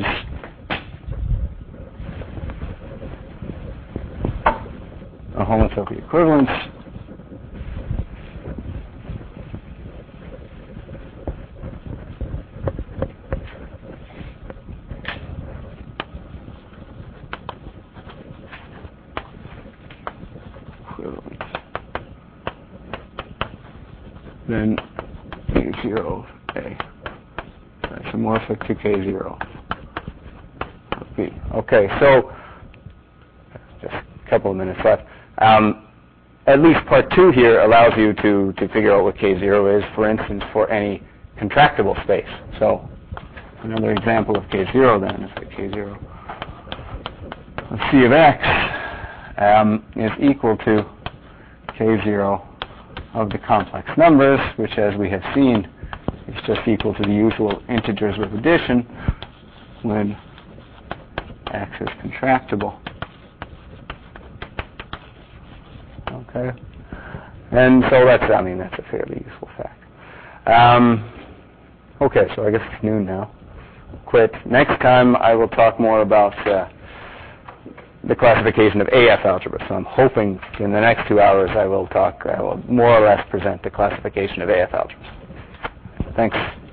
a homotopy equivalence, then K0A isomorphic to K0 of B. Okay, so just a couple of minutes left. At least part 2 here allows you to figure out what K0 is, for instance, for any contractible space. So another example of K0 then is that K0 of C of X is equal to K0 of the complex numbers, which, as we have seen, is just equal to the usual integers with addition when X is contractible. Okay, and so that's a fairly useful fact. Okay, so I guess it's noon now. Quit. Next time I will talk more about the classification of AF algebra. So I'm hoping in the next 2 hours I will more or less present the classification of AF algebras. Thanks.